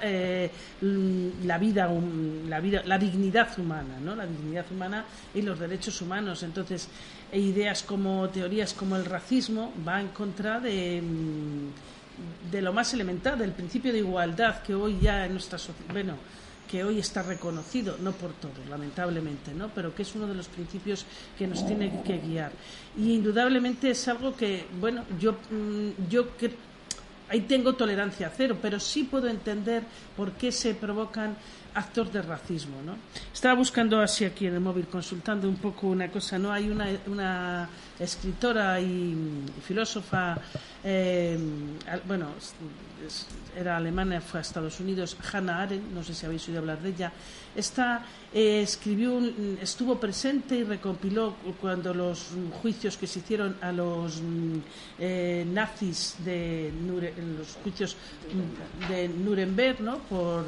Speaker 1: la dignidad humana, ¿no? La dignidad humana y los derechos humanos. Entonces, teorías como el racismo va en contra de lo más elemental, del principio de igualdad que hoy ya en nuestra sociedad, bueno, que hoy está reconocido, no por todos, lamentablemente, ¿no? Pero que es uno de los principios que nos tiene que guiar. Y indudablemente es algo que, bueno, yo que ahí tengo tolerancia cero, pero sí puedo entender por qué se provocan actos de racismo, ¿no? Estaba buscando así aquí en el móvil, consultando un poco una cosa, ¿no? Hay una escritora y filósofa, bueno, era alemana, fue a Estados Unidos, Hannah Arendt, no sé si habéis oído hablar de ella. Esta estuvo presente y recompiló cuando los juicios que se hicieron a los nazis en los juicios de Nuremberg, y por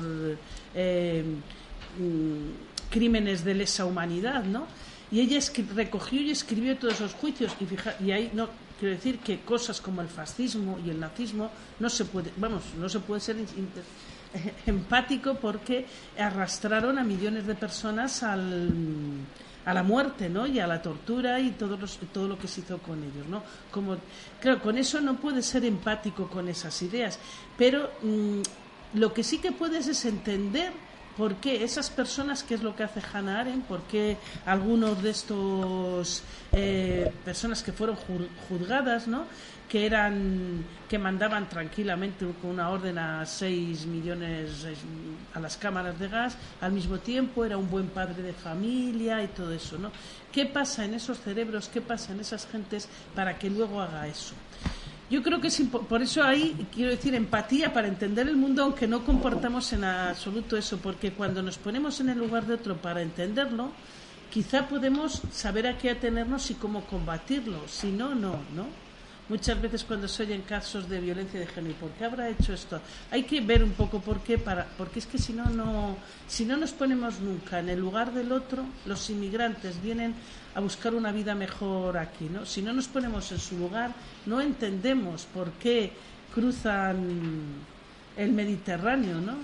Speaker 1: crímenes de lesa humanidad, ¿no? Y ella recogió y escribió todos esos juicios y ahí no quiero decir que cosas como el fascismo y el nazismo no se puede ser empático porque arrastraron a millones de personas a la muerte, ¿no? Y a la tortura y todo lo que se hizo con ellos, ¿no? Claro, con eso no puedes ser empático con esas ideas, pero lo que sí que puedes es entender por qué esas personas, que es lo que hace Hannah Arendt, por qué algunos de estos personas que fueron juzgadas, ¿no? que mandaban tranquilamente con una orden a 6 millones a las cámaras de gas, al mismo tiempo era un buen padre de familia y todo eso, ¿no? ¿Qué pasa en esos cerebros, qué pasa en esas gentes para que luego haga eso? Yo creo que por eso hay, quiero decir, empatía para entender el mundo, aunque no comportamos en absoluto eso, porque cuando nos ponemos en el lugar de otro para entenderlo, quizá podemos saber a qué atenernos y cómo combatirlo, si no, no. Muchas veces cuando se oyen casos de violencia de género, ¿por qué habrá hecho esto? Hay que ver un poco por qué, porque es que si no nos ponemos nunca en el lugar del otro, los inmigrantes vienen a buscar una vida mejor aquí, ¿no? Si no nos ponemos en su lugar, no entendemos por qué cruzan el Mediterráneo, ¿no?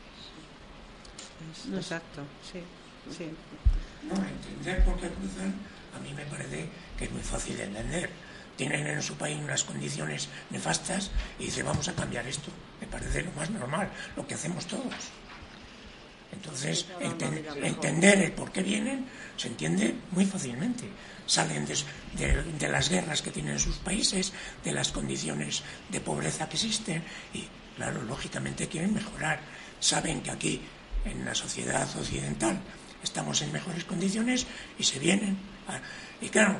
Speaker 4: Exacto, sí.
Speaker 8: No, entender por qué cruzan, a mí me parece que es muy fácil de entender. Tienen en su país unas condiciones nefastas y dicen, vamos a cambiar esto. Me parece lo más normal, lo que hacemos todos. Entonces, entender el por qué vienen se entiende muy fácilmente. Salen de las guerras que tienen en sus países, de las condiciones de pobreza que existen y, claro, lógicamente quieren mejorar. Saben que aquí, en la sociedad occidental, estamos en mejores condiciones y se vienen. Y claro,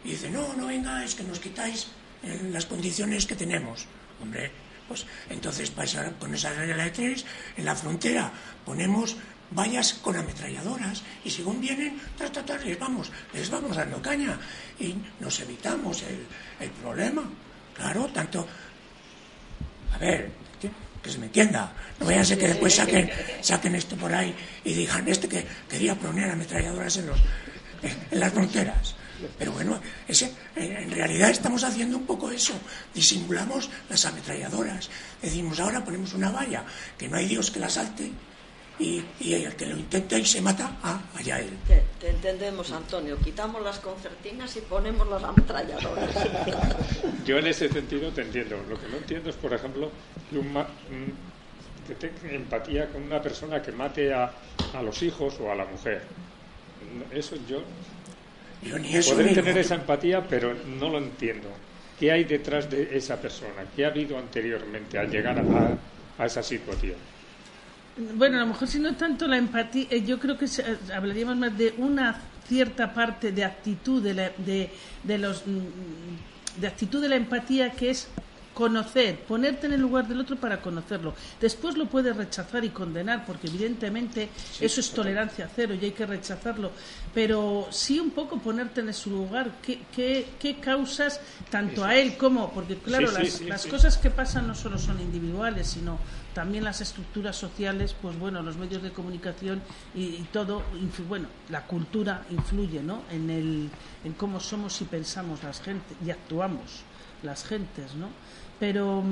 Speaker 8: y dice, no, no vengáis, que nos quitáis las condiciones que tenemos. Hombre, pues entonces con esa regla de 3, en la frontera ponemos vallas con ametralladoras y según vienen, les vamos dando caña y nos evitamos el problema. Claro, tanto... A ver, que se me entienda, no vayan a ser que después saquen esto por ahí y digan que quería poner ametralladoras en las fronteras. Pero bueno, en realidad estamos haciendo un poco eso, disimulamos las ametralladoras, decimos ahora ponemos una valla, que no hay Dios que la salte, y el que lo intenta y se mata, allá él.
Speaker 3: Te entendemos, Antonio, quitamos las concertinas y ponemos las ametralladoras.
Speaker 5: Yo en ese sentido te entiendo. Lo que no entiendo es, por ejemplo, que tenga empatía con una persona que mate a los hijos o a la mujer. Eso yo
Speaker 8: ni eso
Speaker 5: podré
Speaker 8: mismo.
Speaker 5: tener esa empatía, pero no lo entiendo. ¿Qué hay detrás de esa persona? ¿Qué ha habido anteriormente al llegar a esa situación?
Speaker 1: Bueno, a lo mejor si no tanto la empatía, yo creo que hablaríamos más de una cierta parte de actitud de actitud de la empatía, que es conocer, ponerte en el lugar del otro para conocerlo. Después lo puedes rechazar y condenar, porque evidentemente eso es tolerancia cero y hay que rechazarlo, pero sí un poco ponerte en su lugar, qué causas tanto a él como, porque claro, las cosas que pasan no solo son individuales, sino también las estructuras sociales, pues bueno, los medios de comunicación y todo, bueno, la cultura influye, ¿no?, en cómo somos y pensamos las gentes y actuamos las gentes, ¿no? Pero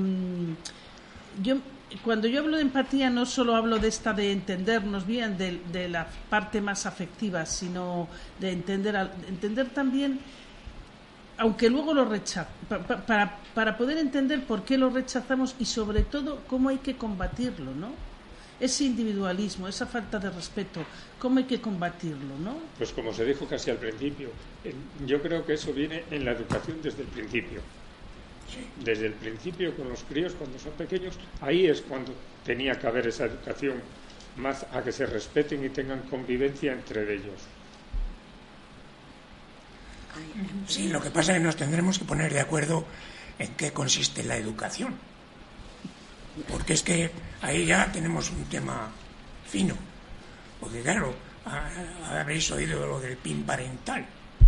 Speaker 1: cuando yo hablo de empatía no solo hablo de entendernos bien, de la parte más afectiva, sino de entender también, aunque luego lo rechazo, para poder entender por qué lo rechazamos y sobre todo cómo hay que combatirlo, ¿no? Ese individualismo, esa falta de respeto, ¿cómo hay que combatirlo, no?
Speaker 5: Pues como se dijo casi al principio, yo creo que eso viene en la educación desde el principio. Desde el principio con los críos cuando son pequeños, ahí es cuando tenía que haber esa educación, más a que se respeten y tengan convivencia entre ellos.
Speaker 8: Sí, lo que pasa es que nos tendremos que poner de acuerdo en qué consiste la educación, porque es que ahí ya tenemos un tema fino, porque claro, habréis oído lo del PIN parental.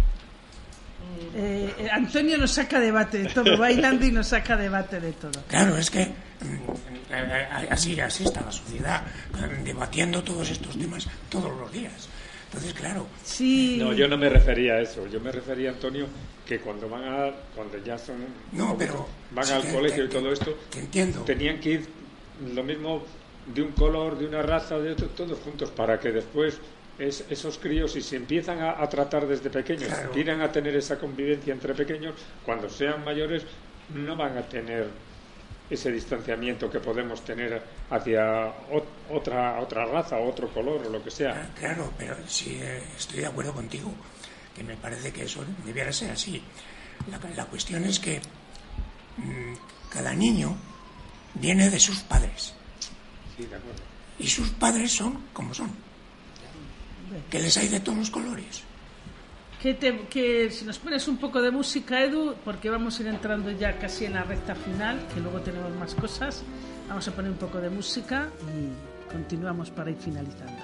Speaker 1: Antonio nos saca debate de todo, bailando y nos saca debate de todo.
Speaker 8: Claro, es que así está la sociedad, debatiendo todos estos temas todos los días. Entonces, claro.
Speaker 1: Sí.
Speaker 5: No, yo no me refería a eso. Yo me refería, Antonio, que cuando ya son.
Speaker 8: No, pero
Speaker 5: van al colegio y todo esto.
Speaker 8: Te entiendo.
Speaker 5: Tenían que ir lo mismo de un color, de una raza, de otro, todos juntos, para que después esos críos, si se empiezan a tratar desde pequeños,
Speaker 8: claro,
Speaker 5: empiezan a tener esa convivencia entre pequeños, cuando sean mayores no van a tener ese distanciamiento que podemos tener hacia otra raza o otro color o lo que sea.
Speaker 8: Claro, pero sí, estoy de acuerdo contigo, que me parece que eso debiera ser así. La cuestión es que cada niño viene de sus padres.
Speaker 5: Sí, de acuerdo.
Speaker 8: Y sus padres son como son. Que les hay de todos los colores.
Speaker 1: Que si nos pones un poco de música, Edu, porque vamos a ir entrando ya casi en la recta final, que luego tenemos más cosas. Vamos a poner un poco de música y continuamos para ir finalizando.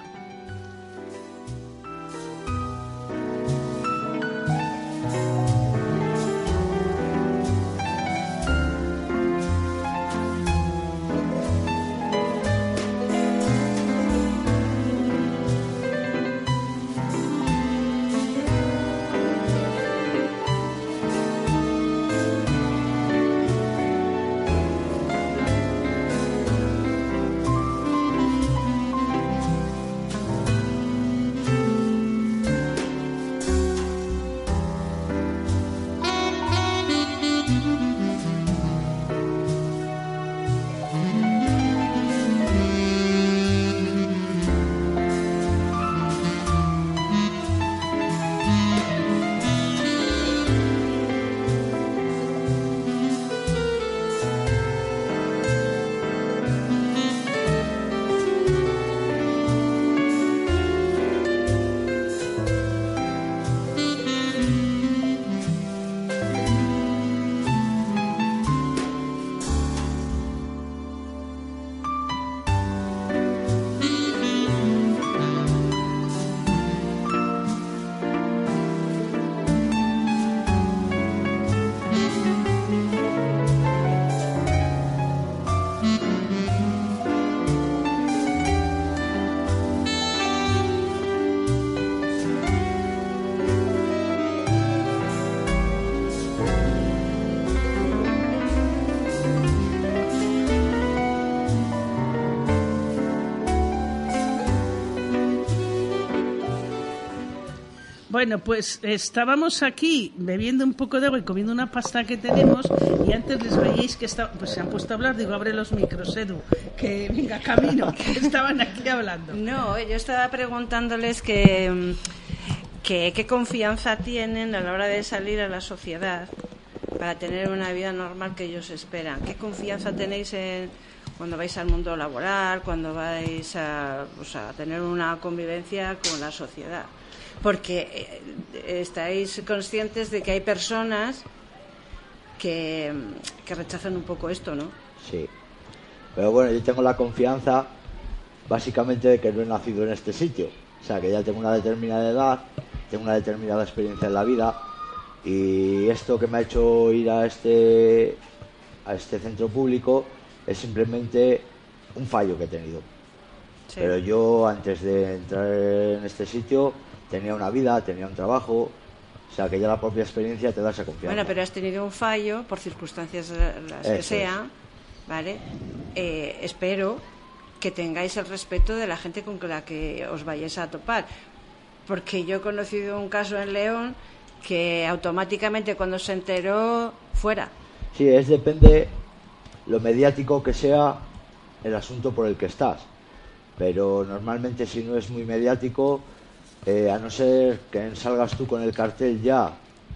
Speaker 1: Bueno, pues estábamos aquí bebiendo un poco de agua y comiendo una pasta que tenemos, y antes les veíais que pues se han puesto a hablar. Digo, abre los micros, Edu, que venga, camino, que estaban aquí hablando.
Speaker 4: No, yo estaba preguntándoles qué confianza tienen a la hora de salir a la sociedad para tener una vida normal que ellos esperan. ¿Qué confianza tenéis cuando vais al mundo laboral, cuando vais a tener una convivencia con la sociedad? Porque estáis conscientes de que hay personas que rechazan un poco esto, ¿no?
Speaker 6: Sí, pero bueno, yo tengo la confianza básicamente de que no he nacido en este sitio. O sea, que ya tengo una determinada edad, tengo una determinada experiencia en la vida, y esto que me ha hecho ir a este centro público es simplemente un fallo que he tenido. Sí. Pero yo, antes de entrar en este sitio, tenía una vida, tenía un trabajo. O sea, que ya la propia experiencia te da esa confianza.
Speaker 4: Bueno, pero has tenido un fallo, por circunstancias las que sean, ¿vale? Espero que tengáis el respeto de la gente con la que os vayáis a topar. Porque yo he conocido un caso en León que automáticamente, cuando se enteró, fuera.
Speaker 6: Sí, depende lo mediático que sea el asunto por el que estás. Pero normalmente, si no es muy mediático, a no ser que salgas tú con el cartel ya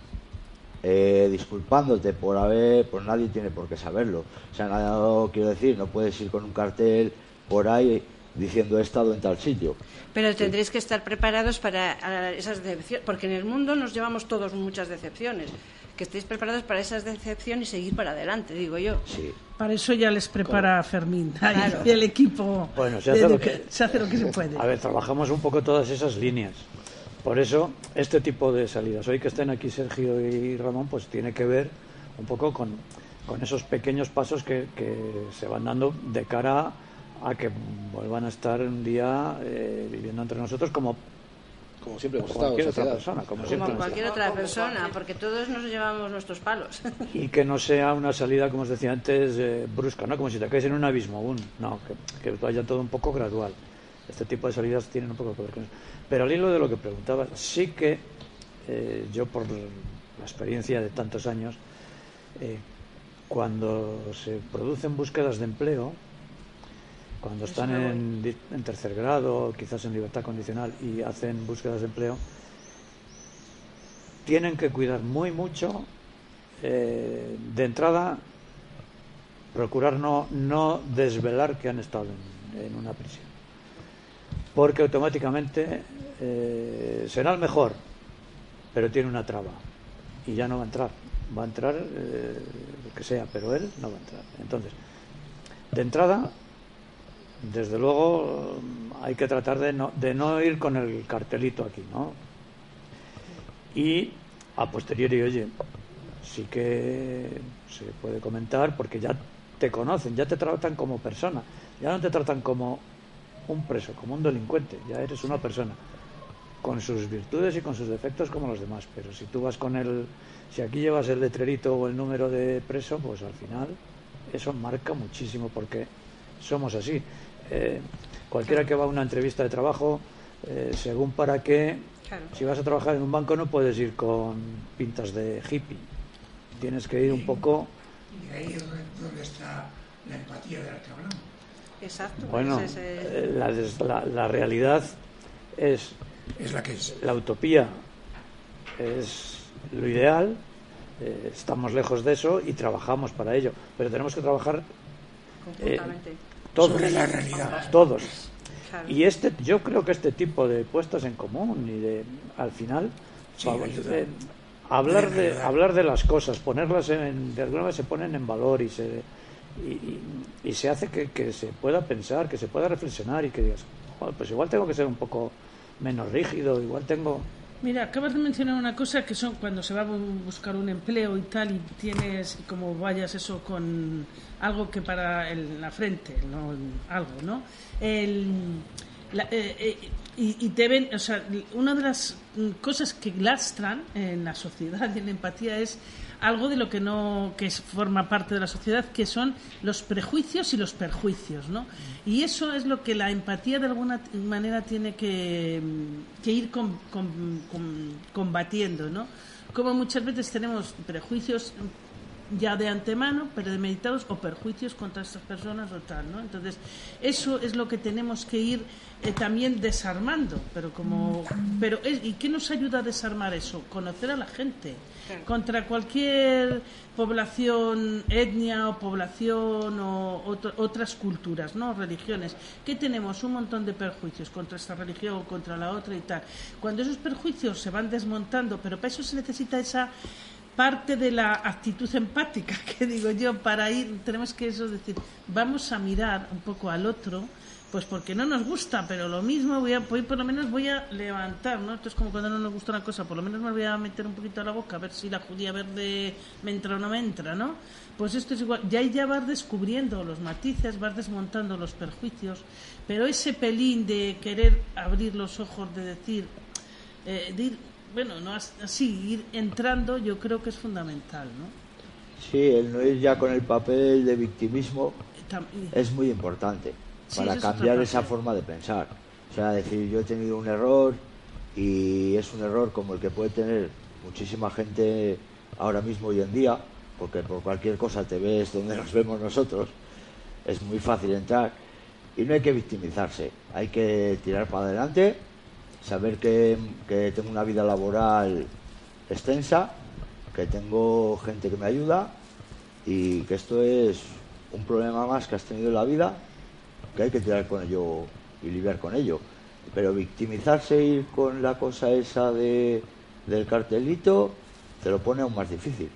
Speaker 6: disculpándote por nadie tiene por qué saberlo. O sea, no quiero decir, no puedes ir con un cartel por ahí diciendo he estado en tal sitio.
Speaker 4: Pero tendréis que estar preparados para esas decepciones, porque en el mundo nos llevamos todos muchas decepciones. Que estéis preparados para esas decepciones y seguir para adelante, digo yo.
Speaker 6: Sí.
Speaker 1: Para eso ya les prepara Fermín, claro. Y el equipo.
Speaker 2: Bueno,
Speaker 1: se hace lo que se puede.
Speaker 2: A ver, trabajamos un poco todas esas líneas. Por eso, este tipo de salidas, hoy que estén aquí Sergio y Ramón, pues tiene que ver un poco con esos pequeños pasos que se van dando de cara a que vuelvan a estar un día viviendo entre nosotros como
Speaker 7: siempre hemos estado
Speaker 2: cualquier otra persona,
Speaker 4: como cualquier otra persona, porque todos nos llevamos nuestros palos.
Speaker 2: Y que no sea una salida, como os decía antes, brusca, ¿no? Como si te caes en un abismo, no, que vaya todo un poco gradual. Este tipo de salidas tienen un poco que ver con eso. Pero al hilo de lo que preguntabas, sí que yo, por la experiencia de tantos años, cuando se producen búsquedas de empleo, cuando están en tercer grado, quizás en libertad condicional, y hacen búsquedas de empleo, tienen que cuidar muy mucho, de entrada, procurar no desvelar que han estado en una prisión, porque automáticamente será el mejor, pero tiene una traba y ya no va a entrar lo que sea, pero él no va a entrar. Entonces, de entrada, desde luego, hay que tratar de no ir con el cartelito aquí, ¿no? Y a posteriori, oye, sí que se puede comentar, porque ya te conocen, ya te tratan como persona, ya no te tratan como un preso, como un delincuente, ya eres una persona con sus virtudes y con sus defectos como los demás. Pero si tú vas si aquí llevas el letrerito o el número de preso, pues al final eso marca muchísimo, porque somos así. Cualquiera que va a una entrevista de trabajo, según para qué, si vas a trabajar en un banco no puedes ir con pintas de hippie, tienes que ir un poco.
Speaker 8: Y ahí es donde está la empatía de la que hablamos.
Speaker 4: Exacto.
Speaker 2: Bueno, la realidad es
Speaker 8: la que es.
Speaker 2: La utopía es lo ideal, estamos lejos de eso y trabajamos para ello, pero tenemos que trabajar todos,
Speaker 8: sobre la realidad.
Speaker 2: Todos. Claro. Y yo creo que este tipo de puestas en común y al final hablar de las cosas, ponerlas de alguna manera se ponen en valor y se hace que se pueda pensar, que se pueda reflexionar y que digas, pues igual tengo que ser un poco menos rígido, igual tengo.
Speaker 1: Mira, acabas de mencionar una cosa que son cuando se va a buscar un empleo y tal, y tienes como vayas eso con algo que para en la frente, ¿no? Algo, ¿no? y te ven, o sea, una de las cosas que lastran en la sociedad y en la empatía es algo de lo que no, que forma parte de la sociedad, que son los prejuicios y los perjuicios, ¿no? Y eso es lo que la empatía de alguna manera tiene que ir combatiendo, ¿no? Como muchas veces tenemos prejuicios ya de antemano, premeditados, o perjuicios contra estas personas o tal, ¿no? Entonces, eso es lo que tenemos que ir también desarmando, ¿y qué nos ayuda a desarmar eso? Conocer a la gente. Contra cualquier población, etnia o población o otras culturas, ¿no? Religiones, que tenemos un montón de perjuicios contra esta religión o contra la otra y tal. Cuando esos perjuicios se van desmontando, pero para eso se necesita esa parte de la actitud empática, que digo yo, para ir, tenemos que eso decir, vamos a mirar un poco al otro, pues porque no nos gusta, pero lo mismo por lo menos voy a levantar, ¿no? Esto es como cuando no nos gusta una cosa, por lo menos me voy a meter un poquito a la boca a ver si la judía verde me entra o no me entra, ¿no? Pues esto es igual, ya vas descubriendo los matices, vas desmontando los perjuicios, pero ese pelín de querer abrir los ojos, de decir, de ir, bueno, no así, ir entrando, yo creo que es fundamental, ¿no?
Speaker 6: Sí, el no ir ya con el papel de victimismo es muy importante para cambiar esa forma de pensar. O sea, decir, yo he tenido un error y es un error como el que puede tener muchísima gente ahora mismo hoy en día, porque por cualquier cosa te ves donde nos vemos nosotros, es muy fácil entrar y no hay que victimizarse, hay que tirar para adelante, saber que tengo una vida laboral extensa, que tengo gente que me ayuda y que esto es un problema más que has tenido en la vida, que hay que tirar con ello y lidiar con ello. Pero victimizarse, ir con la cosa esa del cartelito, te lo pone aún más difícil.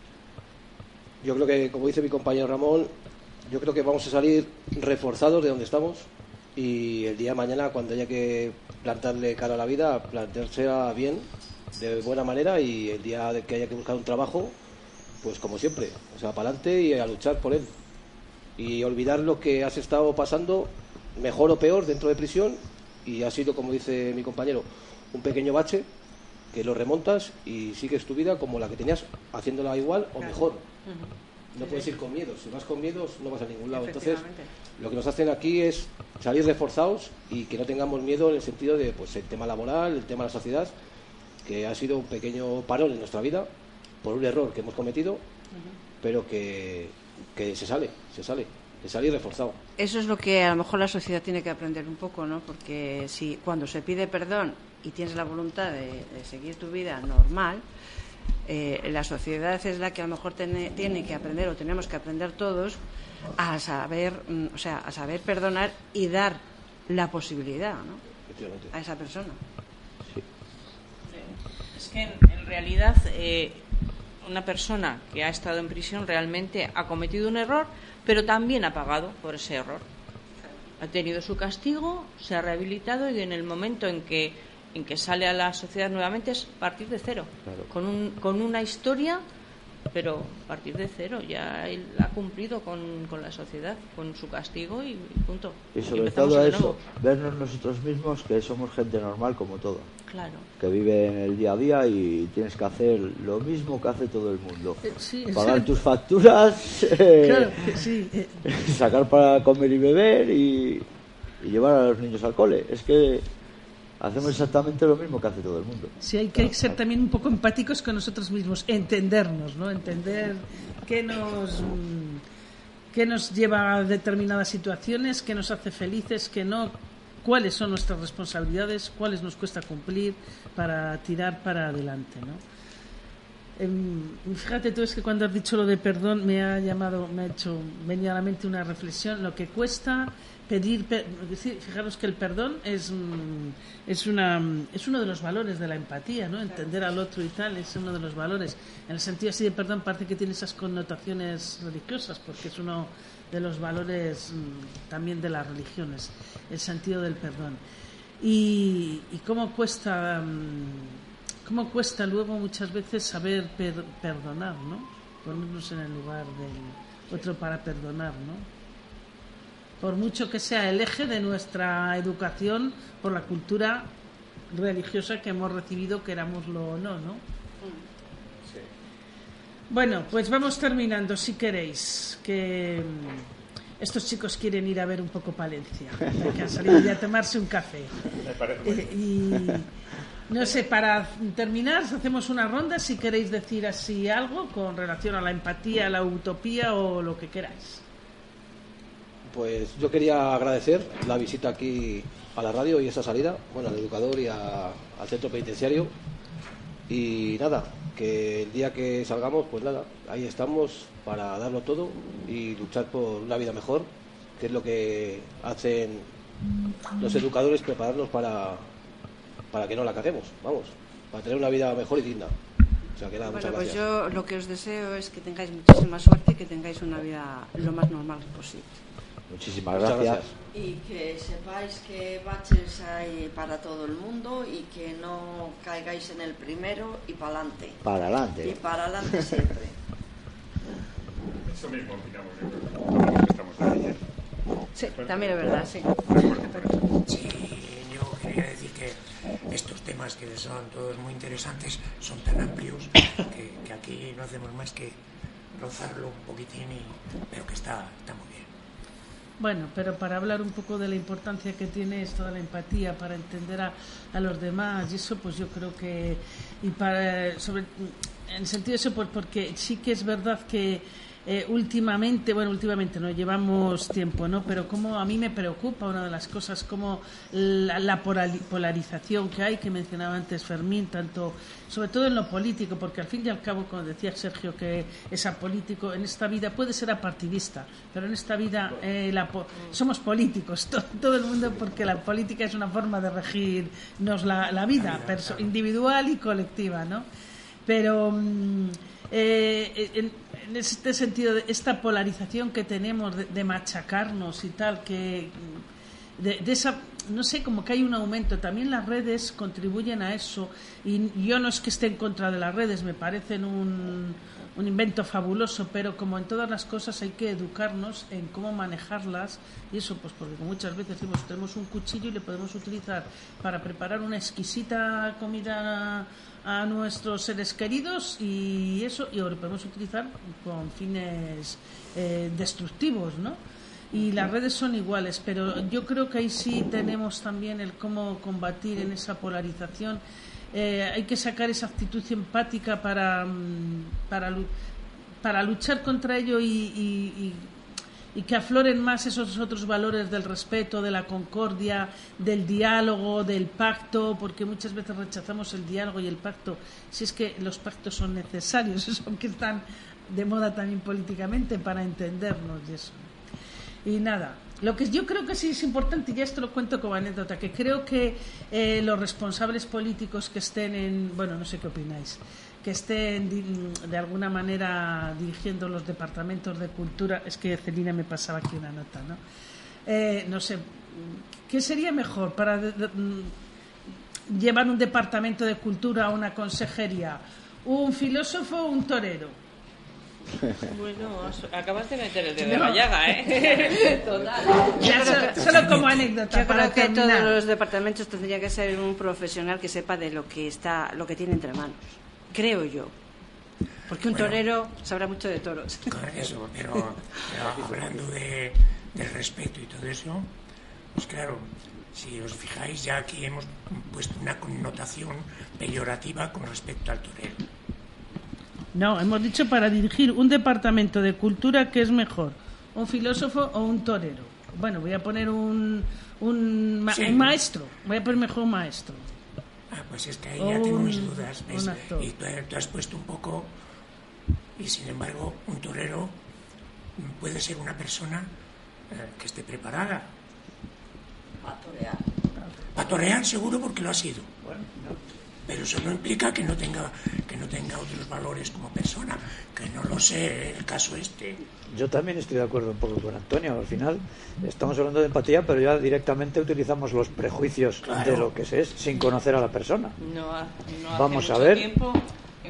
Speaker 7: Yo creo que, como dice mi compañero Ramón, yo creo que vamos a salir reforzados de donde estamos, y el día de mañana, cuando haya que plantarle cara a la vida, planteársela bien, de buena manera, y el día de que haya que buscar un trabajo, pues como siempre, o sea, para adelante y a luchar por él. Y olvidar lo que has estado pasando, mejor o peor, dentro de prisión, y ha sido, como dice mi compañero, un pequeño bache que lo remontas y sigues tu vida como la que tenías, haciéndola igual o mejor. No puedes ir con miedos, si vas con miedos no vas a ningún lado. Entonces, lo que nos hacen aquí es salir reforzados y que no tengamos miedo en el sentido de, pues, el tema laboral, el tema de la sociedad, que ha sido un pequeño parón en nuestra vida por un error que hemos cometido, pero que se sale de salir reforzado.
Speaker 4: Eso es lo que a lo mejor la sociedad tiene que aprender un poco, ¿no? Porque si cuando se pide perdón y tienes la voluntad de seguir tu vida normal, la sociedad es la que a lo mejor tiene que aprender, o tenemos que aprender todos, a saber, a saber perdonar y dar la posibilidad, ¿no?, a esa persona.
Speaker 9: Sí. Es que en realidad una persona que ha estado en prisión realmente ha cometido un error, pero también ha pagado por ese error. Ha tenido su castigo, se ha rehabilitado, y en el momento en que sale a la sociedad nuevamente es partir de cero, claro, con una historia, pero partir de cero. Ya él ha cumplido con la sociedad, con su castigo, y punto.
Speaker 6: Y sobre todo eso, vernos nosotros mismos que somos gente normal como todo.
Speaker 9: Claro.
Speaker 6: Que vive en el día a día y tienes que hacer lo mismo que hace todo el mundo.
Speaker 1: Sí,
Speaker 6: pagar tus facturas,
Speaker 1: claro, sí.
Speaker 6: Sacar para comer y beber y llevar a los niños al cole. Es que hacemos exactamente lo mismo que hace todo el mundo.
Speaker 1: Sí, hay que ser también un poco empáticos con nosotros mismos, entendernos, ¿no? Entender qué nos lleva a determinadas situaciones, qué nos hace felices, qué no, cuáles son nuestras responsabilidades, cuáles nos cuesta cumplir para tirar para adelante, ¿no? Fíjate tú, es que cuando has dicho lo de perdón venía a la mente una reflexión, lo que cuesta pedir, fijaros que el perdón es uno de los valores de la empatía, ¿no? Entender al otro y tal, es uno de los valores. En el sentido así de perdón parece que tiene esas connotaciones religiosas, porque es uno de los valores también de las religiones, el sentido del perdón. Y cómo cuesta luego muchas veces saber perdonar, ¿no? Ponernos en el lugar del otro para perdonar, ¿no? por mucho que sea el eje de nuestra educación por la cultura religiosa que hemos recibido, querámoslo o no, ¿no?
Speaker 5: Sí.
Speaker 1: Bueno, pues vamos terminando, si queréis, que estos chicos quieren ir a ver un poco Palencia, que han salido ya a tomarse un café.
Speaker 5: Me parece muy bien.
Speaker 1: Y no sé, para terminar, hacemos una ronda, si queréis decir así algo con relación a la empatía, a la utopía o lo que queráis.
Speaker 7: Pues yo quería agradecer la visita aquí a la radio y esa salida, bueno, al educador y al centro penitenciario. Y nada, que el día que salgamos, pues nada, ahí estamos para darlo todo y luchar por una vida mejor, que es lo que hacen los educadores, prepararnos para que no la caguemos, vamos, para tener una vida mejor y digna. O sea que nada,
Speaker 4: Bueno,
Speaker 7: muchas
Speaker 4: pues
Speaker 7: gracias.
Speaker 4: yo lo que os deseo es que tengáis muchísima suerte y que tengáis una vida lo más normal posible.
Speaker 6: Muchísimas
Speaker 7: Muchas
Speaker 6: gracias.
Speaker 7: gracias.
Speaker 3: Y que sepáis que baches hay para todo el mundo y que no caigáis en el primero y para adelante.
Speaker 6: Para
Speaker 3: Y
Speaker 6: adelante.
Speaker 3: para adelante siempre.
Speaker 5: Eso mismo opinamos, yo creo, todos los que estamos ahí.
Speaker 4: Sí, también es verdad, sí.
Speaker 8: Sí, yo quería decir que estos temas que son todos muy interesantes son tan amplios que aquí no hacemos más que rozarlo un poquitín, pero que está muy bien.
Speaker 1: Bueno, pero para hablar un poco de la importancia que tiene esto de la empatía para entender a los demás y eso, pues yo creo que, y para, en el sentido de eso, pues porque sí que es verdad que últimamente no llevamos tiempo, ¿no? Pero como a mí me preocupa una de las cosas, como la polarización que hay, que mencionaba antes Fermín, tanto, sobre todo en lo político, porque al fin y al cabo, como decía Sergio, que es apolítico, en esta vida puede ser apartidista, pero en esta vida somos políticos, todo el mundo, porque la política es una forma de regirnos la vida individual y colectiva, ¿no? Pero en este sentido, esta polarización que tenemos de machacarnos y tal, que de esa, no sé, como que hay un aumento. También las redes contribuyen a eso, y yo no es que esté en contra de las redes, me parecen un invento fabuloso, pero como en todas las cosas hay que educarnos en cómo manejarlas, y eso pues porque muchas veces tenemos un cuchillo y le podemos utilizar para preparar una exquisita comida a nuestros seres queridos, y eso, y lo podemos utilizar con fines destructivos, ¿no? Y las redes son iguales, pero yo creo que ahí sí tenemos también el cómo combatir en esa polarización. Hay que sacar esa actitud empática para luchar contra ello y que afloren más esos otros valores del respeto, de la concordia, del diálogo, del pacto, porque muchas veces rechazamos el diálogo y el pacto, si es que los pactos son necesarios, aunque están de moda también políticamente, para entendernos y eso. Y nada, lo que yo creo que sí es importante, y ya esto lo cuento como anécdota, que creo que los responsables políticos que estén no sé qué opináis, que estén de alguna manera dirigiendo los departamentos de cultura, es que Celina me pasaba aquí una nota, ¿no? No sé, ¿qué sería mejor para llevar un departamento de cultura a una consejería? ¿Un filósofo o un torero?
Speaker 9: Bueno, acabas de meter el dedo en la llaga,
Speaker 3: Total.
Speaker 1: Ya solo como anécdota.
Speaker 4: Yo
Speaker 1: para
Speaker 4: creo que
Speaker 1: terminar.
Speaker 4: todos los departamentos tendría que ser un profesional que sepa de lo que tiene entre manos. Creo yo. Porque un torero sabrá mucho de toros.
Speaker 8: Eso, pero hablando del respeto y todo eso, pues claro, si os fijáis, ya aquí hemos puesto una connotación peyorativa con respecto al torero.
Speaker 1: No, hemos dicho para dirigir un departamento de cultura, ¿qué es mejor? ¿Un filósofo o un torero? Bueno, voy a poner un maestro. Voy a poner mejor un maestro.
Speaker 8: Pues es que ahí ya tengo mis dudas, ¿ves? Y tú has puesto un poco, y sin embargo, un torero puede ser una persona que esté preparada.
Speaker 3: A torear.
Speaker 8: A torear seguro, porque lo ha sido. Pero eso no implica que no tenga otros valores como persona, que no lo sé, el caso este.
Speaker 2: Yo también estoy de acuerdo un poco con Antonio. Al final estamos hablando de empatía, pero ya directamente utilizamos los prejuicios de lo que es sin conocer a la persona.
Speaker 9: No hace
Speaker 2: Vamos a
Speaker 9: mucho
Speaker 2: ver.
Speaker 9: tiempo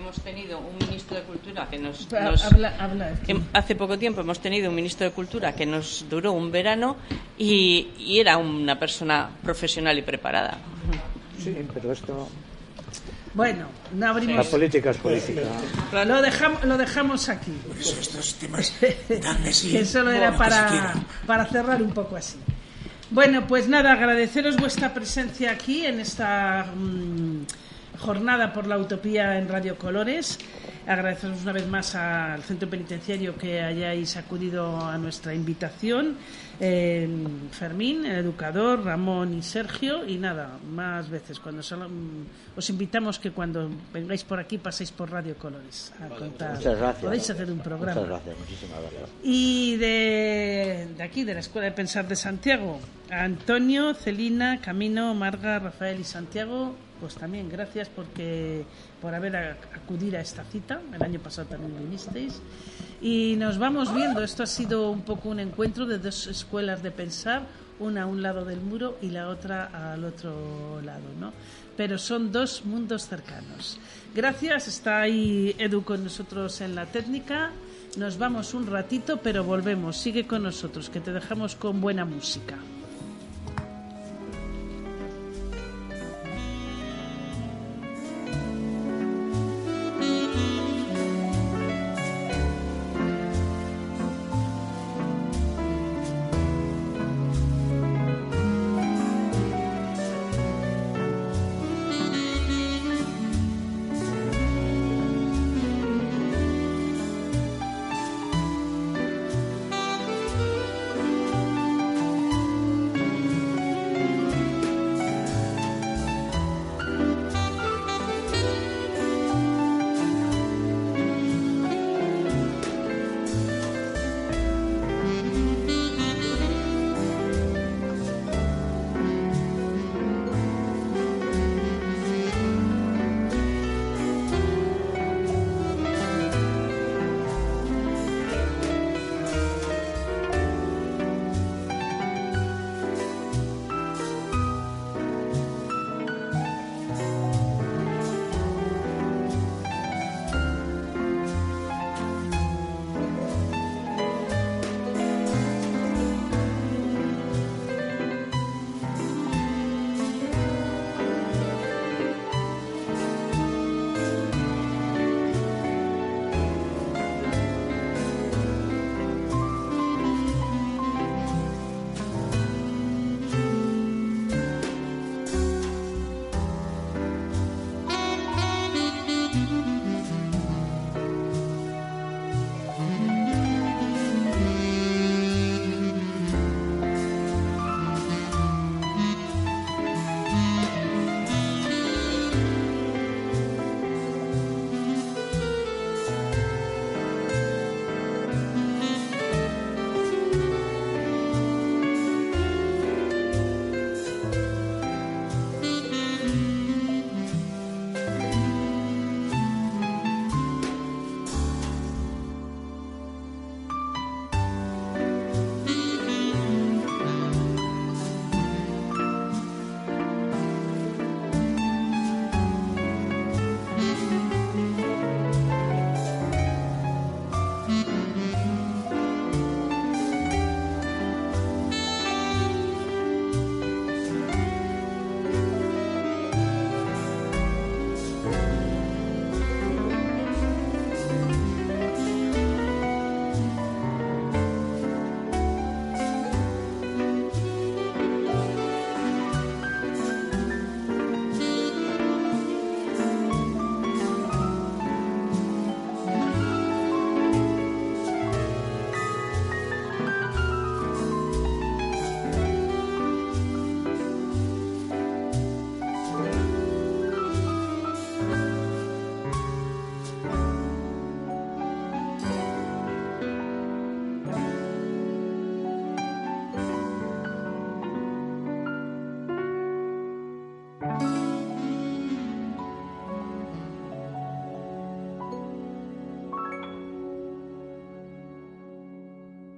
Speaker 9: hemos tenido un ministro de Cultura que hace poco tiempo hemos tenido un ministro de Cultura que nos duró un verano y era una persona profesional y preparada.
Speaker 2: Sí, pero esto...
Speaker 1: Bueno, no abrimos...
Speaker 2: La política es política.
Speaker 1: Lo dejamos aquí.
Speaker 8: Por eso estos temas dan así.
Speaker 1: Que solo era para cerrar un poco así. Bueno, pues nada, agradeceros vuestra presencia aquí en esta jornada por la utopía en Radio Colores. Agradeceros una vez más al Centro Penitenciario que hayáis acudido a nuestra invitación. Fermín, el educador, Ramón y Sergio, y nada, más veces os invitamos que cuando vengáis por aquí paséis por Radio Colores a contar.
Speaker 6: Muchas gracias.
Speaker 1: Podéis hacer un programa.
Speaker 6: Muchas gracias, muchísimas gracias.
Speaker 1: Y de aquí, de la Escuela de Pensar de Santiago, a Antonio, Celina, Camino, Marga, Rafael y Santiago, pues también gracias por haber acudido a esta cita. El año pasado también vinisteis. Y nos vamos viendo. Esto ha sido un poco un encuentro de dos escuelas de pensar, una a un lado del muro y la otra al otro lado, ¿no? Pero son dos mundos cercanos. Gracias, está ahí Edu con nosotros en la técnica. Nos vamos un ratito, pero volvemos. Sigue con nosotros, que te dejamos con buena música.